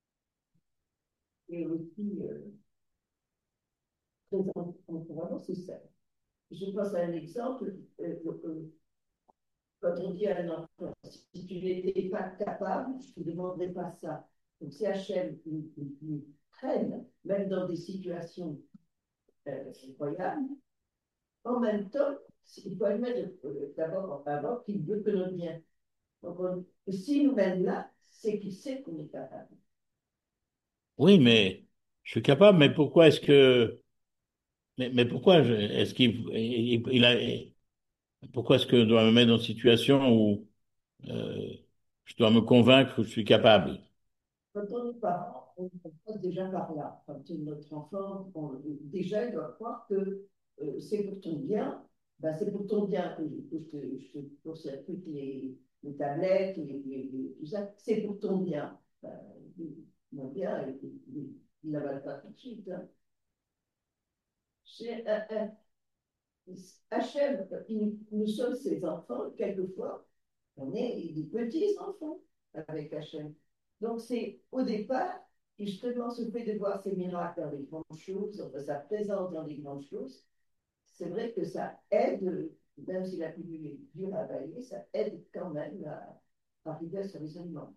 et aussi euh, très encourageant, c'est ça. Je pense à un exemple, euh, euh, quand on dit à un enfant, si tu n'étais pas capable, je ne te demanderais pas ça. Donc si Hachem nous, nous, nous traîne, même dans des situations euh, incroyables, en même temps, il faut admettre euh, d'abord avant qu'il veut que notre bien. Donc on, s'il nous mène là, c'est qu'il sait qu'on est capable. Oui, mais je suis capable, mais pourquoi est-ce que, mais, mais pourquoi je- est-ce qu'il il, il a, pourquoi est-ce que je dois me mettre dans une situation où euh, je dois me convaincre que je suis capable? Quand on est parent, on passe déjà par là. Quand notre enfant, on, déjà, il doit croire que euh, c'est pour ton bien. Ben, c'est pour ton bien que, que je te, je te court-circuite les, les tablettes, les, les, les, tout ça. C'est pour ton bien. Ben, mon bien, il ne l'avale pas tout de suite. Hein. C'est, euh, euh, Hachem, il, nous sommes ses enfants, quelquefois, on est des petits enfants avec Hachem. Donc, c'est au départ, justement, ce fait de voir ces miracles dans les grandes choses, enfin, sa présence dans les grandes choses, c'est vrai que ça aide, même si la pilule est dure à avaler, ça aide quand même à, à arriver à ce raisonnement.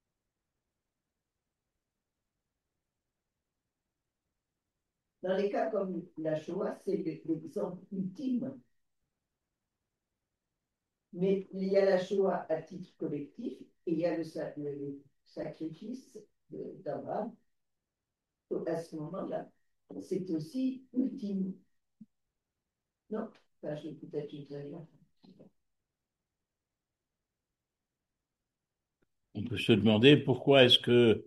Dans les cas comme la Shoah, c'est l'exemple ultime. Mais il y a la Shoah à titre collectif et il y a le, le sacrifice d'Abraham à ce moment-là. C'est aussi ultime. Non, enfin, je peut-être une d'ailleurs. On peut se demander pourquoi est-ce que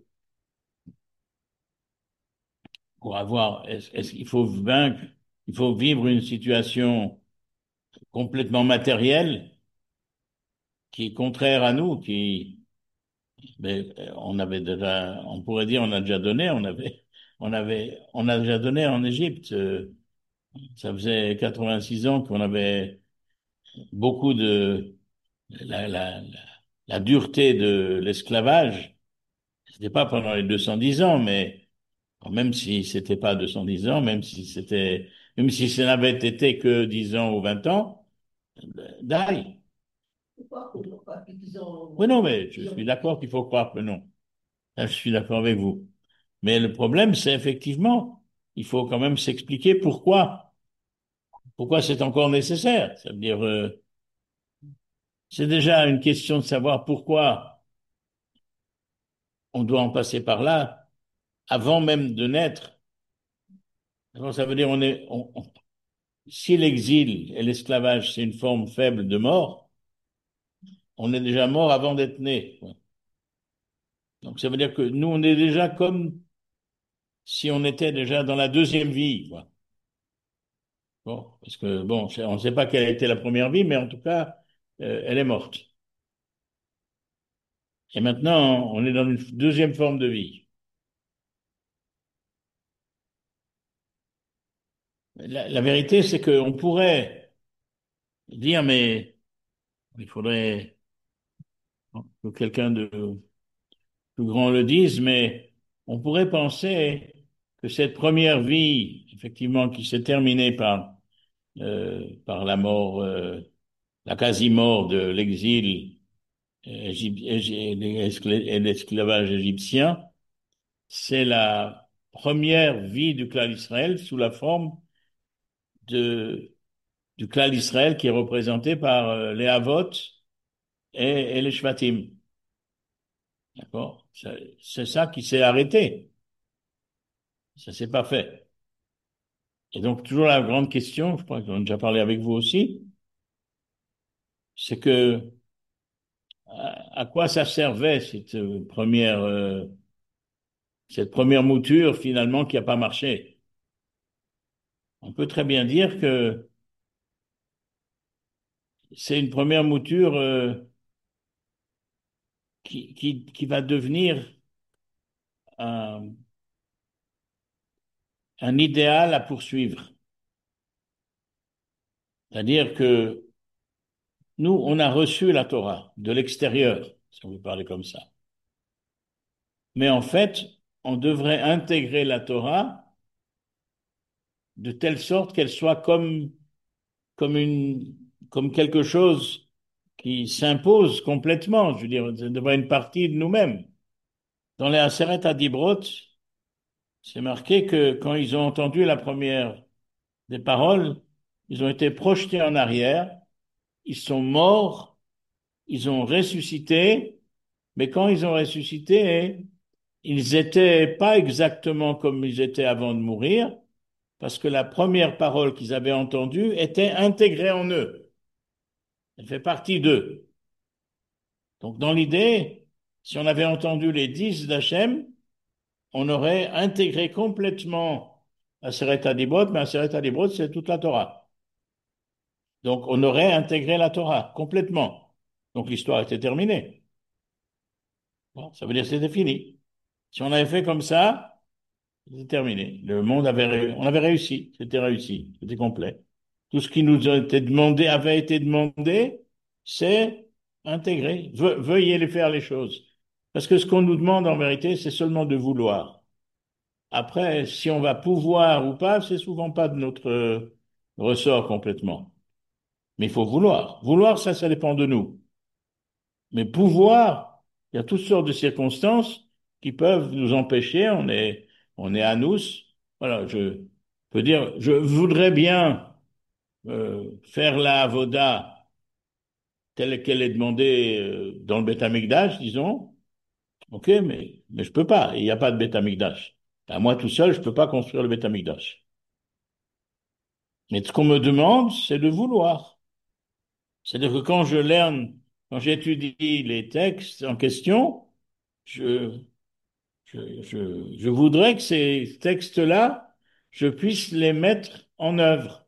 pour avoir, est-ce, est-ce qu'il faut vaincre, il faut vivre une situation complètement matérielle qui est contraire à nous, qui, mais euh, on avait déjà, on pourrait dire, on a déjà donné, on avait, on avait, on a déjà donné en Égypte. euh, Ça faisait quatre-vingt-six ans qu'on avait beaucoup de la, la, la, la dureté de l'esclavage. C'était pas pendant les deux cent dix ans, mais même si c'était pas deux cent dix ans, même si c'était, même si ça n'avait été que dix ans ou vingt ans, d'ail. Pourquoi qu'on ne pas qu'ils Oui, ont, non, mais je ils suis ont d'accord qu'il faut croire que non. Là, je suis d'accord avec vous. Mais le problème, c'est effectivement, il faut quand même s'expliquer pourquoi, pourquoi c'est encore nécessaire. Ça veut dire, euh, c'est déjà une question de savoir pourquoi on doit en passer par là avant même de naître. Alors, ça veut dire, on est, on, on- si l'exil et l'esclavage, c'est une forme faible de mort, on est déjà mort avant d'être né, quoi. Donc, ça veut dire que nous, on est déjà comme si on était déjà dans la deuxième vie, quoi. Bon, parce que bon, on ne sait pas quelle a été la première vie, mais en tout cas, euh, elle est morte. Et maintenant, on est dans une deuxième forme de vie. La, la vérité, c'est qu'on pourrait dire, mais il faudrait que quelqu'un de plus grands le disent, mais on pourrait penser que cette première vie, effectivement, qui s'est terminée par, euh, par la mort, euh, la quasi-mort de l'exil égyp- égy- et l'esclavage égyptien, c'est la première vie du clan d'Israël sous la forme de, du clan d'Israël qui est représenté par euh, les Havot et, et les Shvatim. D'accord? C'est c'est ça qui s'est arrêté. Ça s'est pas fait. Et donc, toujours la grande question, je crois qu'on a déjà parlé avec vous aussi, c'est que à, à quoi ça servait cette euh, première, euh, cette première mouture finalement qui n'a pas marché? On peut très bien dire que c'est une première mouture euh, qui, qui, qui va devenir un, un idéal à poursuivre. C'est-à-dire que nous, on a reçu la Torah de l'extérieur, si on veut parler comme ça. Mais en fait, on devrait intégrer la Torah de telle sorte qu'elle soit comme, comme une, comme quelque chose qui s'impose complètement. Je veux dire, ça devrait être une partie de nous-mêmes. Dans les Aseret Adibrot, c'est marqué que quand ils ont entendu la première des paroles, ils ont été projetés en arrière, ils sont morts, ils ont ressuscité, mais quand ils ont ressuscité, ils étaient pas exactement comme ils étaient avant de mourir, parce que la première parole qu'ils avaient entendue était intégrée en eux. Elle fait partie d'eux. Donc, dans l'idée, si on avait entendu les dix d'Hachem, on aurait intégré complètement Aseret Adibot, mais Aseret Adibot, c'est toute la Torah. Donc, on aurait intégré la Torah complètement. Donc, l'histoire était terminée. Bon, ça veut dire que c'était fini. Si on avait fait comme ça, c'était terminé. Le monde avait, ré- on avait réussi. C'était réussi. C'était complet. Tout ce qui nous a été demandé, avait été demandé, c'est intégrer. Ve- veuillez les faire les choses. Parce que ce qu'on nous demande en vérité, c'est seulement de vouloir. Après, si on va pouvoir ou pas, c'est souvent pas de notre euh, ressort complètement. Mais il faut vouloir. Vouloir, ça, ça dépend de nous. Mais pouvoir, il y a toutes sortes de circonstances qui peuvent nous empêcher. On est, on est à nous. Voilà, je peux dire, je voudrais bien euh, faire la avoda telle qu'elle est demandée euh, dans le Beth Amikdash, disons. Ok, mais, mais je peux pas. Il n'y a pas de Beth Amikdash. À moi tout seul, je peux pas construire le Beth Amikdash. Mais ce qu'on me demande, c'est de vouloir. C'est-à-dire que quand je lerne, quand j'étudie les textes en question, je, je, je, je voudrais que ces textes-là, je puisse les mettre en œuvre.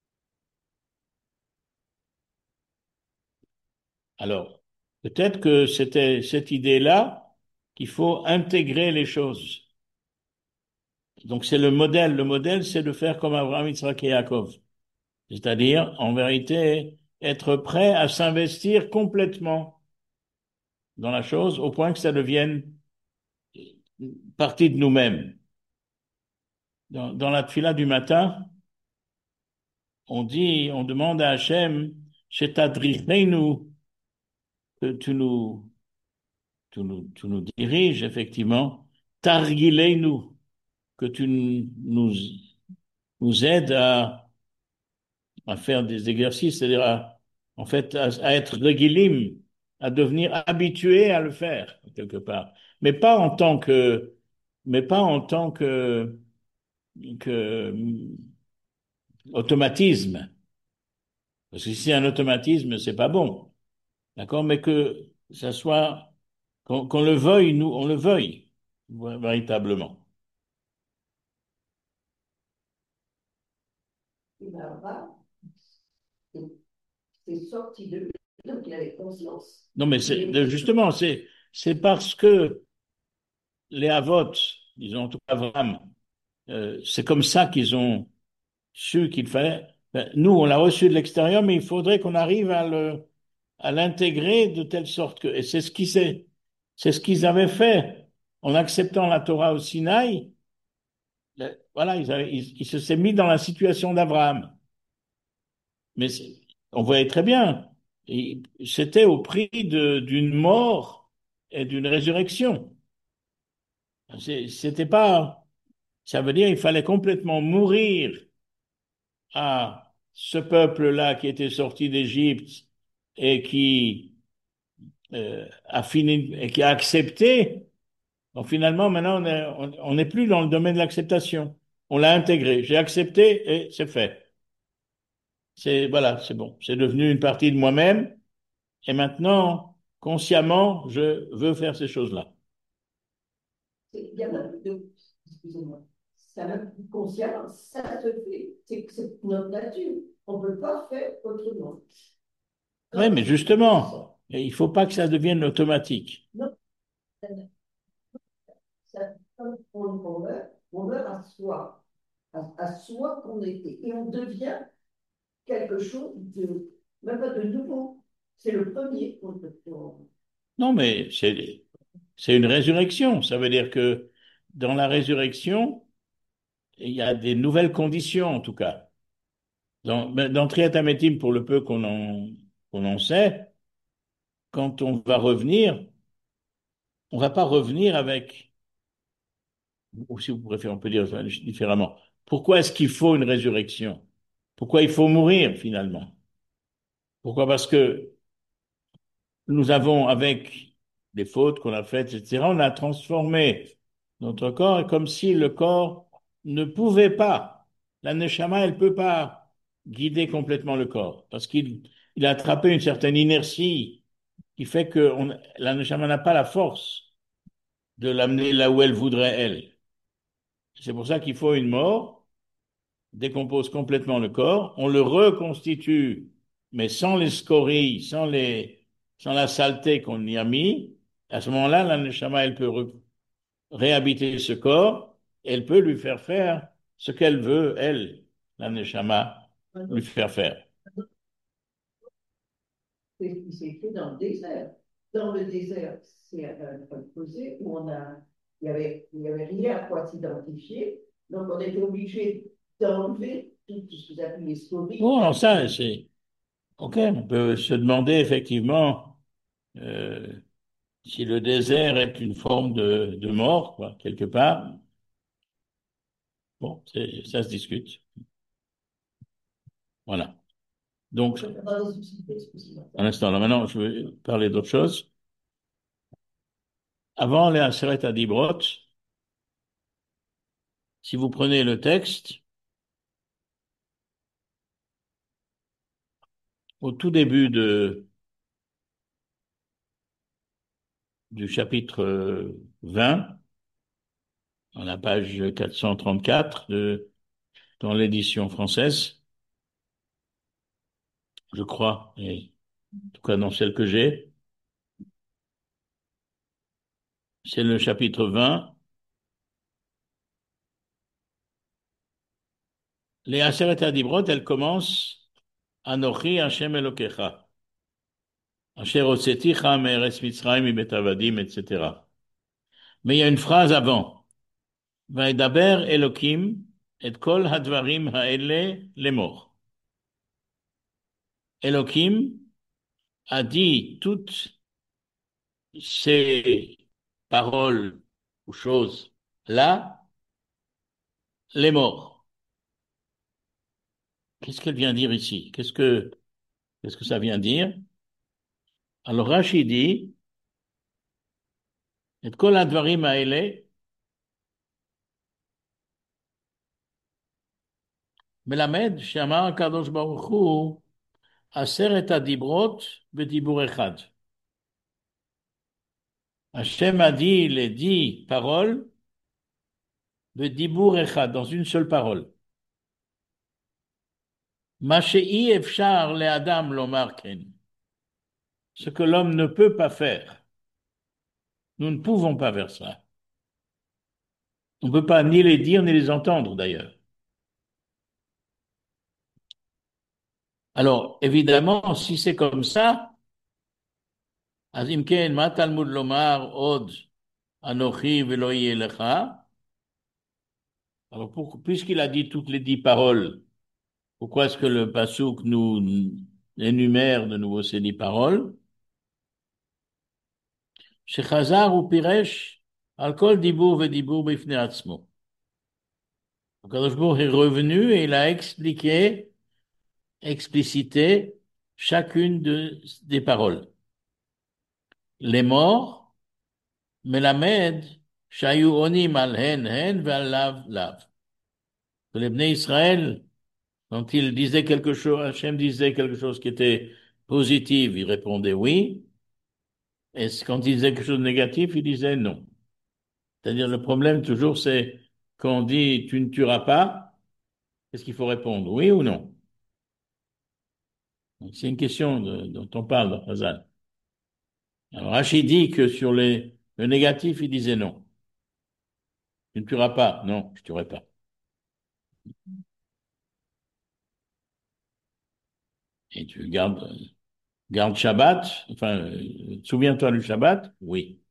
Alors, peut-être que c'était cette idée-là qu'il faut intégrer les choses. Donc, c'est le modèle. Le modèle, c'est de faire comme Abraham, Yitzhak et Yaakov. C'est-à-dire, en vérité, être prêt à s'investir complètement dans la chose au point que ça devienne partie de nous-mêmes. Dans, dans la tfila du matin, on dit, on demande à Hachem, Shetadricheinu, que tu nous, tu nous, tu nous diriges, effectivement, Targileinu, que tu nous, nous aides à, à faire des exercices, c'est-à-dire à, en fait, à, à être regilim, à devenir habitué à le faire, quelque part. Mais pas en tant que, mais pas en tant que, que automatisme. Parce que si c'est un automatisme, c'est pas bon. D'accord? Mais que ça soit, qu'on qu'on le veuille, nous, on le veuille, véritablement. Et là-bas, c'est sorti de lui, donc il avait conscience. Non, mais c'est, justement, c'est, c'est parce que les Havot, disons, en tout cas, Abraham, euh, c'est comme ça qu'ils ont su qu'il fallait. Ben, nous, on l'a reçu de l'extérieur, mais il faudrait qu'on arrive à le, à l'intégrer de telle sorte que, et c'est ce qui s'est, C'est ce qu'ils avaient fait en acceptant la Torah au Sinaï. Le- Voilà, ils, avaient- ils, ils se sont mis dans la situation d'Abraham. Mais c'est- on voyait très bien, et c'était au prix de, d'une mort et d'une résurrection. C'est- C'était pas, ça veut dire il fallait complètement mourir à ce peuple-là qui était sorti d'Égypte et qui euh, a fini et qui a accepté. Donc finalement, maintenant, on est, on, on n'est plus dans le domaine de l'acceptation. On l'a intégré. J'ai accepté et c'est fait. C'est, voilà, c'est bon. C'est devenu une partie de moi-même. Et maintenant, consciemment, je veux faire ces choses-là. Il y a même de, excusez-moi, ça même consciemment, ça se fait, c'est c'est notre nature. On ne peut pas faire autrement. Oui, Quand mais justement, il faut pas que ça devienne automatique. non, ça, quand on, on meurt, on meurt à soi, à, à soi qu'on était, et on devient quelque chose de, même pas de nouveau. C'est le premier qu'on peut faire. Non, mais c'est, c'est une résurrection. Ça veut dire que dans la résurrection, il y a des nouvelles conditions, en tout cas. Dans, ben, dans Triatamétim, pour le peu qu'on en, qu'on en sait, quand on va revenir, on va pas revenir avec, ou si vous préférez, on peut dire ça différemment. Pourquoi est-ce qu'il faut une résurrection? Pourquoi il faut mourir finalement? Pourquoi? Parce que nous avons, avec les fautes qu'on a faites, et cetera, on a transformé notre corps comme si le corps ne pouvait pas. La neshama, elle peut pas guider complètement le corps parce qu'il il a attrapé une certaine inertie qui fait que on, la neshama n'a pas la force de l'amener là où elle voudrait, elle. C'est pour ça qu'il faut une mort, décompose complètement le corps, on le reconstitue, mais sans les scories, sans les, sans la saleté qu'on y a mis. À ce moment-là, la neshama, elle peut re- réhabiter ce corps, elle peut lui faire faire ce qu'elle veut, elle, la neshama, lui faire faire. C'est ce qui s'est fait dans le désert. Dans le désert, c'est un, un posé où on a, il n'y avait, il y avait rien à quoi s'identifier. Donc, on était obligé d'enlever tout ce que vous appelez les scories. Bon, alors ça, c'est, ok, on peut se demander effectivement, euh, si le désert est une forme de, de mort, quoi, quelque part. Bon, c'est- ça se discute. Voilà. Donc, Dans les subsidiés, excusez-moi. un instant, là maintenant, je vais parler d'autre chose. Avant les Aseret Adibrot, si vous prenez le texte, au tout début de, du chapitre euh, vingt, dans la page quatre cent trente-quatre de, dans l'édition française, je crois, et en tout cas dans celle que j'ai, c'est le chapitre vingt. Les Aseret Adibrot, elles commencent Anochi Hashem Elokecha. Asher hotzeticha me'eretz Mitzrayim mibet avadim, et cetera. Mais il y a une phrase avant. Vaïdaber Elokim et kol hadvarim ha'ele lemor. Elokim a dit toutes ces paroles ou choses là, les morts. Qu'est-ce qu'elle vient dire ici? Qu'est-ce que, qu'est-ce que ça vient dire? Alors Rashi dit, et kol hadvarim ha'ele melamed she'amar HaKadosh Baruch Hu aseret hadibrot b'dibur echad. Hachem a dit les dix paroles de Dibour Echad, dans une seule parole. Mashéi efshar le Adam lomar ken. Ce que l'homme ne peut pas faire. Nous ne pouvons pas faire ça. On ne peut pas ni les dire ni les entendre d'ailleurs. Alors, évidemment, si c'est comme ça, אז אם כן, מה תלמוד לומר עוד אנוכי ולא יהיה לך? Alors, pour- puisqu'il a dit toutes les dix paroles, pourquoi est-ce que le Passouk nous énumère de nouveau ces dix paroles? שחזר ופירש על כל דיבור ודיבור בפני עצמו. הקדוש ברוך הוא est revenu et il a expliqué, explicité chacune de, des paroles. Les morts, מלמד שהיו עונים על הן הן ועל לאו לאו. Que les Bnei Israël, quand ils disaient quelque chose, Hachem disait quelque chose qui était positif, il répondait oui. Et quand il disait quelque chose de négatif, il disait non. C'est-à-dire, le problème toujours, c'est quand on dit tu ne tueras pas, qu'est-ce qu'il faut répondre? Oui ou non? Donc, c'est une question de- dont on parle dans Hazal. Alors, Rachid dit que sur les, le négatif, il disait non. Tu ne tueras pas. Non, je ne tuerai pas. Et tu gardes, euh, gardes Shabbat, enfin, euh, souviens-toi du Shabbat? Oui.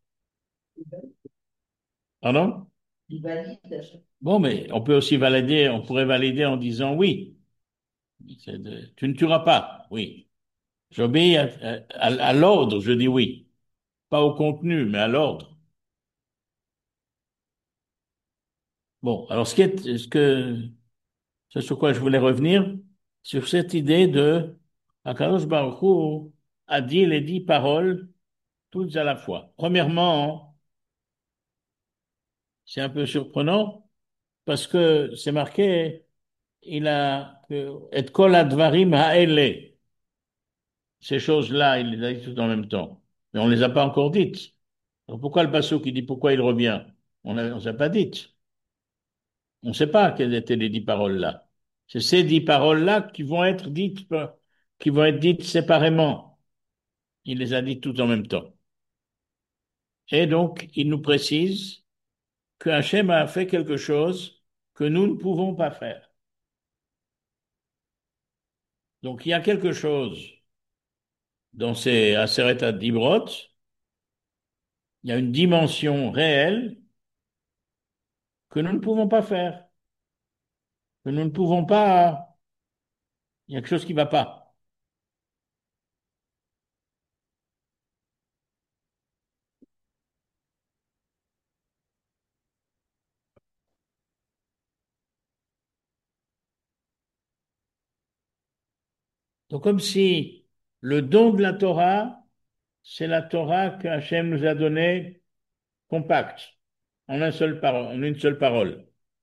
Pardon? Il valide à chaque Bon, mais on peut aussi valider, on pourrait valider en disant oui. C'est de- tu ne tueras pas. Oui. J'obéis à, à- à l'ordre, je dis oui. Pas au contenu, mais à l'ordre. Bon, alors ce qui est, ce que, ce sur quoi je voulais revenir, sur cette idée de Akadosh Baruch Hu a dit les dix paroles toutes à la fois. Premièrement, c'est un peu surprenant parce que c'est marqué, il a que et kol advarim ha'ele, ces choses-là, il les a dites tout en même temps, mais on les a pas encore dites. Alors pourquoi le passage qui dit pourquoi il revient? On ne s'est pas dites. On ne sait pas quelles étaient les dix paroles-là. C'est ces dix paroles-là qui vont être dites, qui vont être dites séparément. Il les a dites tout en même temps. Et donc, il nous précise que Hachem a fait quelque chose que nous ne pouvons pas faire. Donc, il y a quelque chose dans ces Aseret Dibrot, il y a une dimension réelle que nous ne pouvons pas faire, que nous ne pouvons pas, il y a quelque chose qui ne va pas. Donc, comme si le don de la Torah, c'est la Torah que Hachem nous a donnée compacte, en un seul parole, en une seule parole.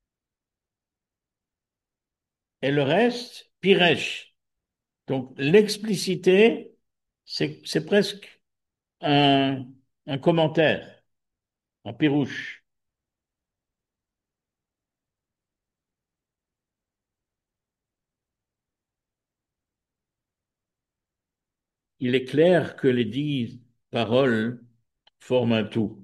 Et le reste, Piresh. Donc, l'explicité, c'est, c'est presque un, un commentaire, un pirouche. Il est clair que les dix paroles forment un tout.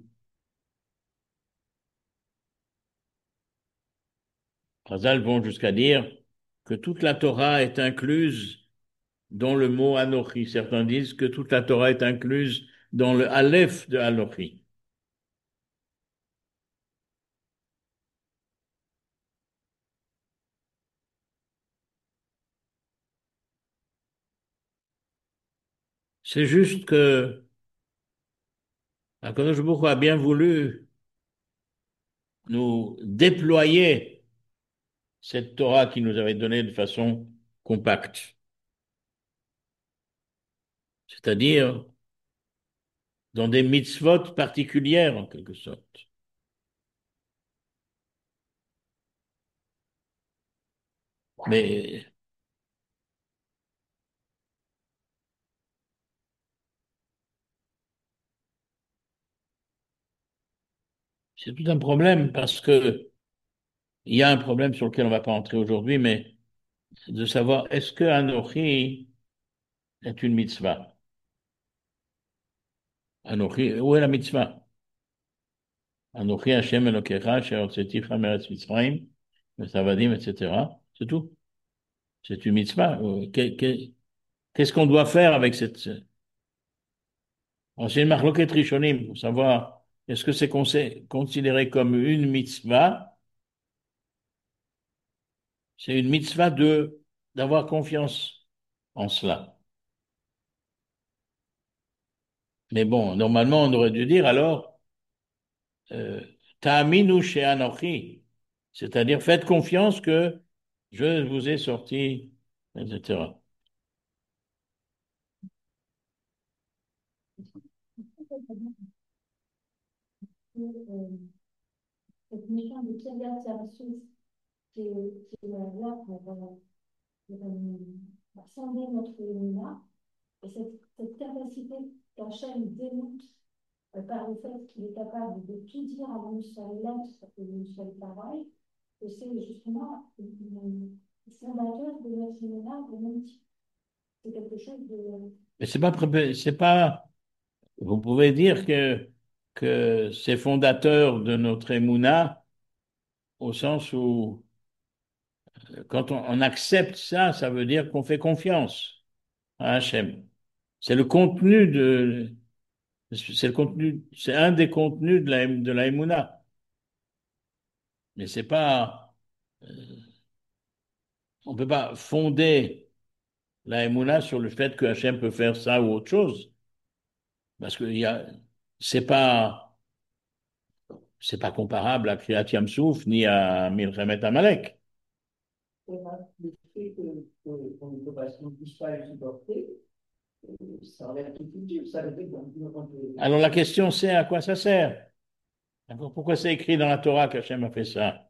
Chazal vont jusqu'à dire que toute la Torah est incluse dans le mot Anochi. Certains disent que toute la Torah est incluse dans le Aleph de Anochi. C'est juste que Akadosh Baruch Hu a bien voulu nous déployer cette Torah qu'il nous avait donnée de façon compacte. C'est-à-dire dans des mitzvot particulières, en quelque sorte. Mais c'est tout un problème parce que il y a un problème sur lequel on ne va pas entrer aujourd'hui, mais c'est de savoir est-ce que Anochi est une mitzvah? Anochi, où est la mitzvah? Anochi Hashem Elokecha, She'otzeticha Meretz Mitzrayim, Mesavadim, et cetera. C'est tout. C'est une mitzvah. Euh, que- que- Qu'est-ce qu'on doit faire avec cette... C'est une marloquette rishonim pour savoir est-ce que c'est consé- considéré comme une mitzvah. C'est une mitzvah de d'avoir confiance en cela. Mais bon, normalement, on aurait dû dire alors, euh, Ta'aminu she'anochi, c'est-à-dire faites confiance que je vous ai sorti, et cetera. Euh, cette mission de Kiryat Yarsus qui est, qui est là pour, euh, pour euh, sonder notre émuna, et cette, cette capacité qu'Hachem démontre euh, par le fait qu'il est capable de tout dire à une seule lettre et une seule parole, que c'est justement le fondateur de notre émuna, de même type. C'est quelque chose de... Mais c'est pas, pré- c'est pas, vous pouvez dire que, que c'est fondateur de notre émouna au sens où, euh, quand on, on accepte ça, ça veut dire qu'on fait confiance à Hachem. C'est le contenu de, c'est le contenu, c'est un des contenus de la, de la émouna. Mais c'est pas, euh, on peut pas fonder la émouna sur le fait que Hachem peut faire ça ou autre chose. Parce que il y a, c'est pas, c'est pas comparable à Kriyat Yamsouf ni à Milchemet Amalek. Le fait que- que- qu'on ne peut pas- qu'on ne puisse pas le supporter, euh, ça enlève toute culture. Ça veut dire qu'on on peut. Alors la question c'est à quoi ça sert? D'accord. Pourquoi c'est écrit dans la Torah qu'Hachem a fait ça?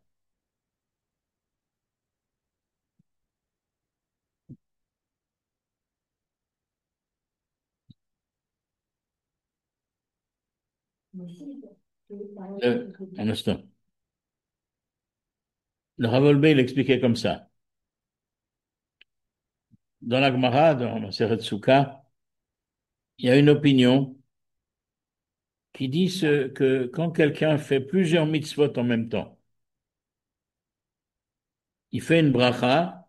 Mais si, que, par Le, exemple, un instant. Le Rav Wolbe, il expliquait comme ça. Dans la Gemara, dans la Seret Souka, il y a une opinion qui dit ce- que quand quelqu'un fait plusieurs mitzvot en même temps, il fait une bracha,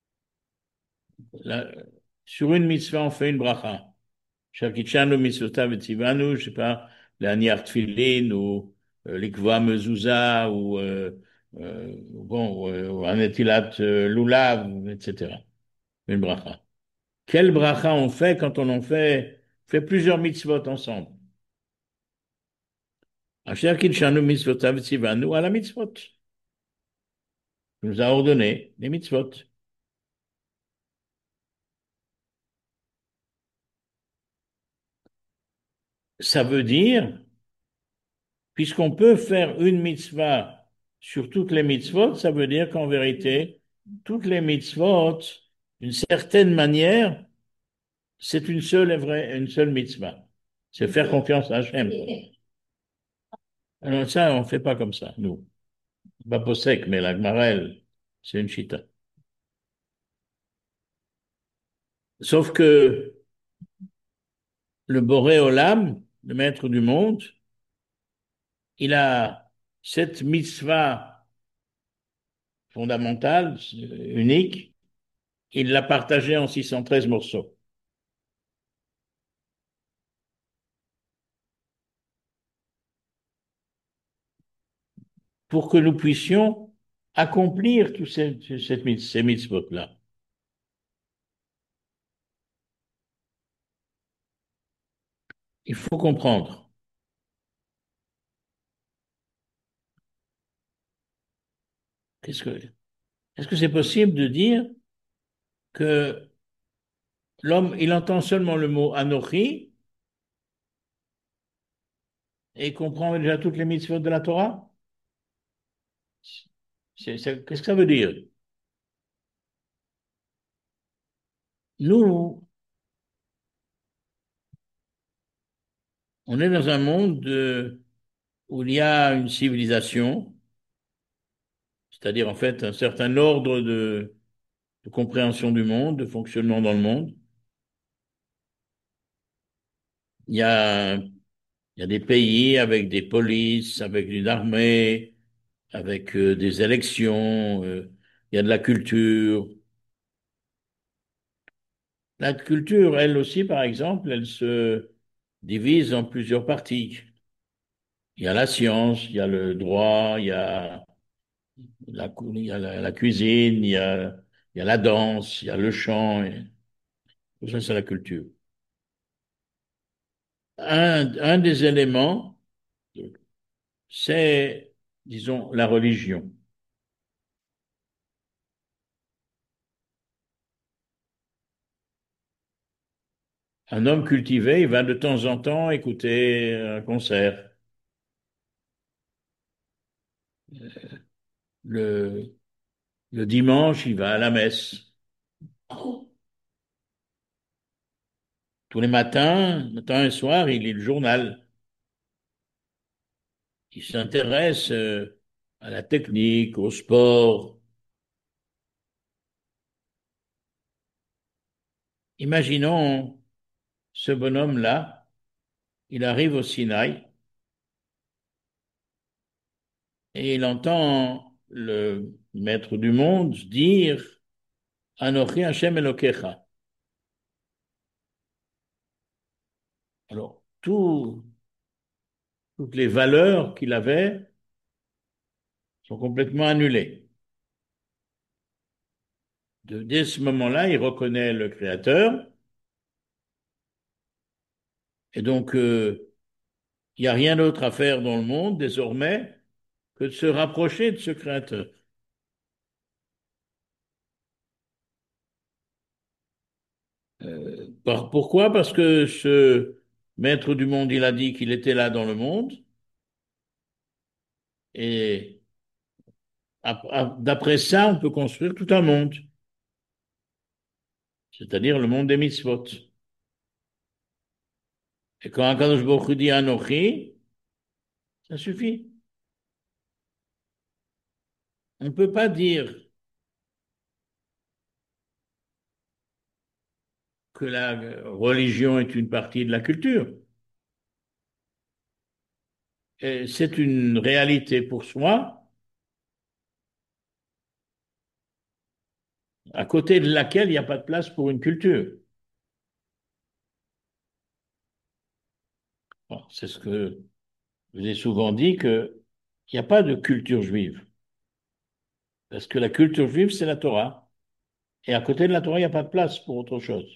la- sur une mitzvah, on fait une bracha. Shakitchanu mitzvotav etzivanu, je sais pas, l'aniar tfilin ou euh, l'ikva mezouza ou euh, euh, bon, euh, ou un etilat euh, lulav, et cetera. Une bracha. Quelle bracha on fait quand on en fait, fait plusieurs mitzvot ensemble? Asher kitshanu mitzvotav etzivanu à la mitzvot. Il nous a ordonné les mitzvot. Ça veut dire, puisqu'on peut faire une mitzvah sur toutes les mitzvot, ça veut dire qu'en vérité, toutes les mitzvot, d'une certaine manière, c'est une seule et vraie, une seule mitzvah. C'est faire confiance à Hachem. Alors ça, on ne fait pas comme ça, nous. Pas Posek, mais la Gmarel, c'est une chita. Sauf que le Boré Olam, le maître du monde, il a cette mitzvah fondamentale, unique, il l'a partagée en six cent treize morceaux. Pour que nous puissions accomplir tous ces, ces, ces mitzvot-là. Il faut comprendre. Qu'est-ce que, est-ce que c'est possible de dire que l'homme, il entend seulement le mot Anochi et comprend déjà toutes les mitzvot de la Torah? C'est- c'est- qu'est-ce que ça veut dire? Nous, on est dans un monde de- où il y a une civilisation, c'est-à-dire en fait un certain ordre de, de compréhension du monde, de fonctionnement dans le monde. Il y a, il y a des pays avec des polices, avec une armée, avec euh, des élections, euh, il y a de la culture. La culture, elle aussi, par exemple, elle se, divise en plusieurs parties. Il y a la science, il y a le droit, il y a la, cou- il y a la, la cuisine, il y a, il y a la danse, il y a le chant. Et tout ça, c'est la culture. Un, un des éléments, c'est, disons, la religion. Un homme cultivé, il va de temps en temps écouter un concert. Le, le dimanche, il va à la messe. Tous les matins, matin et soir, il lit le journal. Il s'intéresse euh, à la technique, au sport. Imaginons ce bonhomme-là, il arrive au Sinaï et il entend le maître du monde dire Anochi Hashem Elokecha. Alors, tout- toutes les valeurs qu'il avait sont complètement annulées. De- dès ce moment-là, il reconnaît le Créateur et donc euh, il n'y a rien d'autre à faire dans le monde désormais que de se rapprocher de ce Créateur. Euh, par- pourquoi? Parce que ce maître du monde, il a dit qu'il était là dans le monde et ap- ap- d'après ça, on peut construire tout un monde, c'est-à-dire le monde des mitzvot. Et quand Akadosh Baruch Hu dit Anochi, ça suffit. On ne peut pas dire que la religion est une partie de la culture. Et c'est une réalité pour soi, à côté de laquelle il n'y a pas de place pour une culture. Bon, c'est ce que je vous ai souvent dit, qu'il n'y a pas de culture juive. Parce que la culture juive, c'est la Torah. Et à côté de la Torah, il n'y a pas de place pour autre chose.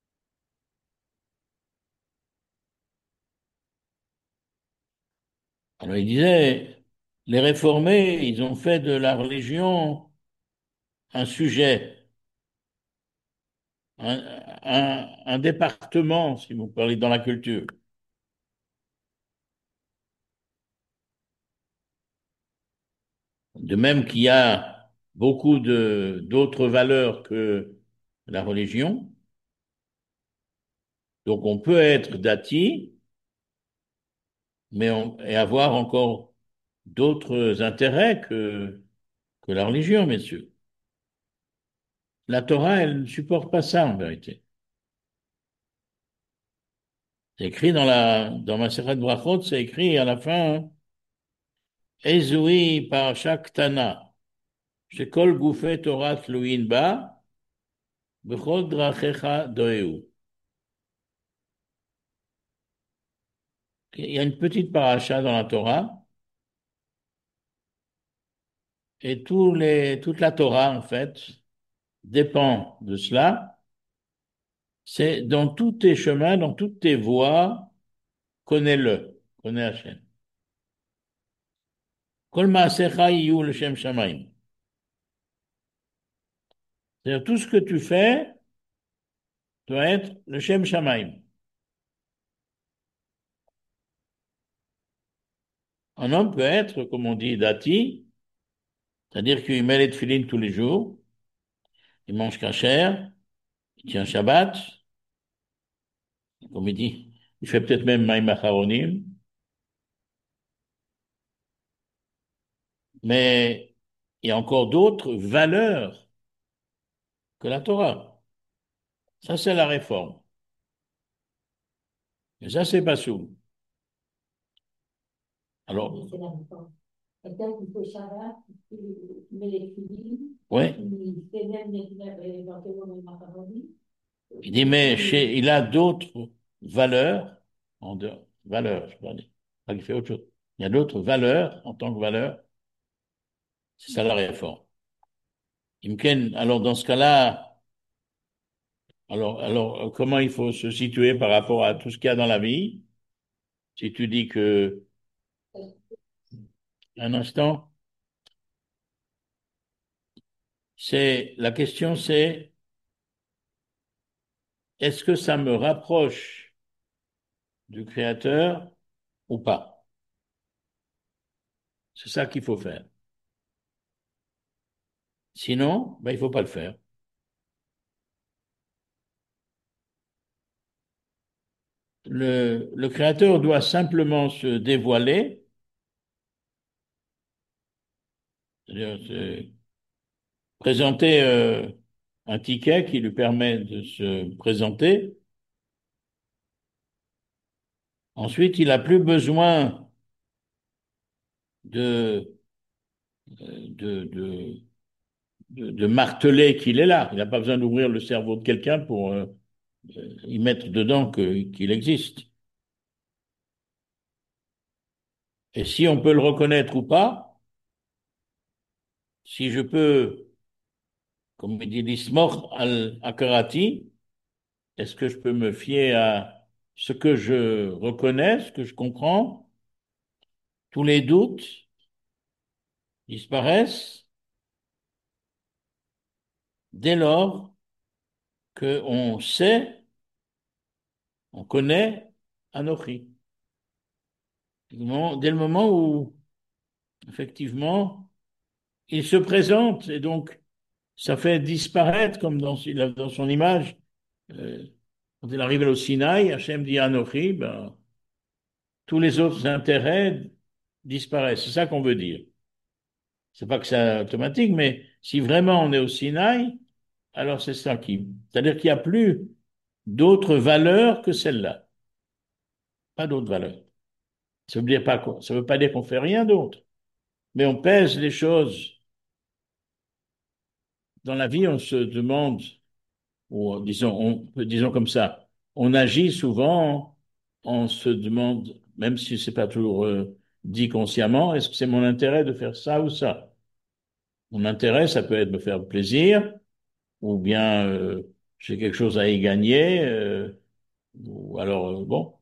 Alors il disait, les réformés, ils ont fait de la religion un sujet, un, un, un département, si vous parlez dans la culture. De même qu'il y a beaucoup de d'autres valeurs que la religion. Donc on peut être dati, mais on, et avoir encore d'autres intérêts que, que la religion, messieurs. La Torah, elle ne supporte pas ça en vérité. C'est écrit dans la dans Masechet Brachot, c'est écrit à la fin Ezoui parasha ktana, shekol gufei Torah tluin ba, bechol drachecha doeu. Il y a une petite paracha dans la Torah et tous les, toute la Torah en fait dépend de cela. C'est dans tous tes chemins, dans toutes tes voies, connais-le, connais Hachem. Kol maasecha yiyu l'shem shamayim. C'est-à-dire tout ce que tu fais doit être le Shem Shamaim. Un homme peut être, comme on dit, dati, c'est-à-dire qu'il met les tefilines tous les jours, il mange kasher, il tient Shabbat, comme il dit, il fait peut-être même Maïm Acharonim, mais il y a encore d'autres valeurs que la Torah. Ça, c'est la réforme. Et ça, c'est pas sous. Alors, C'est la réforme. Quelqu'un qui fait Shabbat, qui qui met les filines, ouais, qui fait même les éventuellement les macaronis. il dit, mais chez, il a d'autres valeurs en de valeur, je peux dire. Pas qu'il fait autre chose. Il y a d'autres valeurs en tant que valeur. C'est ça la réforme. Imken, alors dans ce cas-là, alors, alors comment il faut se situer par rapport à tout ce qu'il y a dans la vie? Si tu dis que, un instant, c'est, la question c'est, est-ce que ça me rapproche du Créateur ou pas? C'est ça qu'il faut faire. Sinon, ben, il faut pas le faire. Le, le Créateur doit simplement se dévoiler, c'est-à-dire se présenter euh, un ticket qui lui permet de se présenter. Ensuite, il n'a plus besoin de, de, de, de, de marteler qu'il est là. Il n'a pas besoin d'ouvrir le cerveau de quelqu'un pour euh, y mettre dedans que, qu'il existe. Et si on peut le reconnaître ou pas, si je peux, comme il dit l'ismor al-akarati, est-ce que je peux me fier à ce que je reconnais, ce que je comprends? Tous les doutes disparaissent dès lors qu'on sait, on connaît Anochi. Dès le moment où, effectivement, il se présente, et donc ça fait disparaître, comme dans, dans son image, euh, quand il arrive au Sinaï, Hachem dit Anochi, ben, tous les autres intérêts disparaissent. C'est ça qu'on veut dire. C'est pas que c'est automatique, mais si vraiment on est au Sinaï, alors c'est ça qui. C'est-à-dire qu'il n'y a plus d'autres valeurs que celle-là. Pas d'autres valeurs. Ça veut dire pas quoi? Ça veut pas dire qu'on fait rien d'autre. Mais on pèse les choses. Dans la vie, on se demande, ou disons, on, disons comme ça, on agit souvent, on se demande, même si c'est pas toujours euh, dit consciemment, est-ce que c'est mon intérêt de faire ça ou ça? Mon intérêt, ça peut être de me faire plaisir, ou bien euh, j'ai quelque chose à y gagner, euh, ou alors, euh, bon.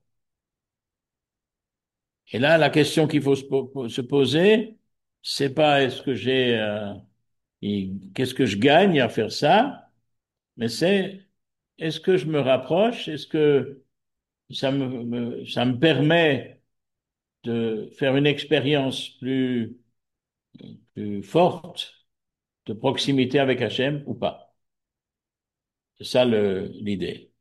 Et là, la question qu'il faut se, po- se poser, c'est pas est-ce que j'ai, euh, et qu'est-ce que je gagne à faire ça, mais c'est est-ce que je me rapproche, est-ce que ça me, me- ça me permet de faire une expérience plus, plus forte de proximité avec Hachem ou pas. C'est ça le, l'idée.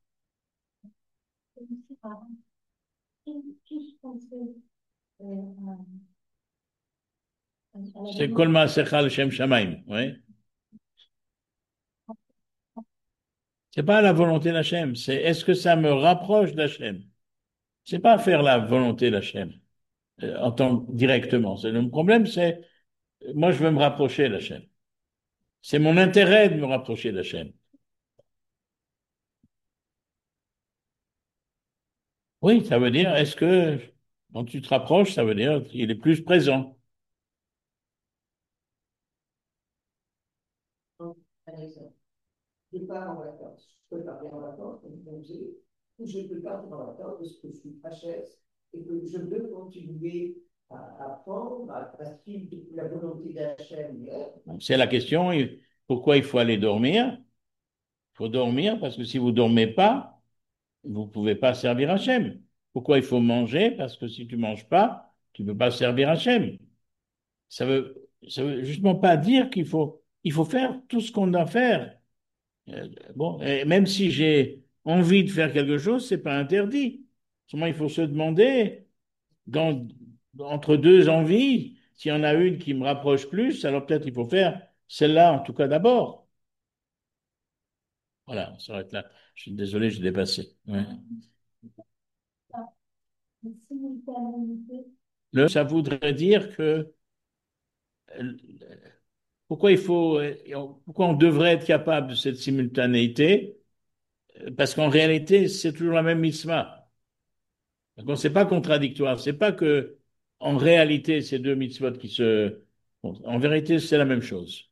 C'est Kol Ma'asecha Shem Shamaim, oui. C'est pas la volonté d'Hachem, c'est est-ce que ça me rapproche d'Hachem. C'est pas faire la volonté d'Hachem euh, en tant directement. C'est le problème, c'est moi je veux me rapprocher d'Hachem. C'est mon intérêt de me rapprocher d'Hachem. Oui, ça veut dire est-ce que quand tu te rapproches, ça veut dire qu'il est plus présent. Donc, un exemple. Je pars en vacances. Je peux partir en vacances comme congé, ou je peux partir en vacances parce que je suis H S et que je veux continuer à apprendre, à, à suivre la volonté d'Hachem. C'est la question, pourquoi il faut aller dormir? Il faut dormir parce que si vous dormez pas, vous pouvez pas servir Hachem. Pourquoi il faut manger? Parce que si tu manges pas, tu peux pas servir Hachem. Ça veut, ça veut justement pas dire qu'il faut, il faut faire tout ce qu'on a à faire. Euh, Bon, et même si j'ai envie de faire quelque chose, c'est pas interdit. Seulement, il faut se demander, dans, entre deux envies, s'il y en a une qui me rapproche plus, alors peut-être il faut faire celle-là en tout cas d'abord. Voilà, on s'arrête là. Je suis désolé, j'ai dépassé. Ouais. Le, ça voudrait dire que euh, pourquoi il faut, euh, pourquoi on devrait être capable de cette simultanéité? Parce qu'en réalité, c'est toujours la même mitzvah. Donc, c'est pas contradictoire. C'est pas que, en réalité, ces deux mitzvot qui se, bon, en vérité, c'est la même chose.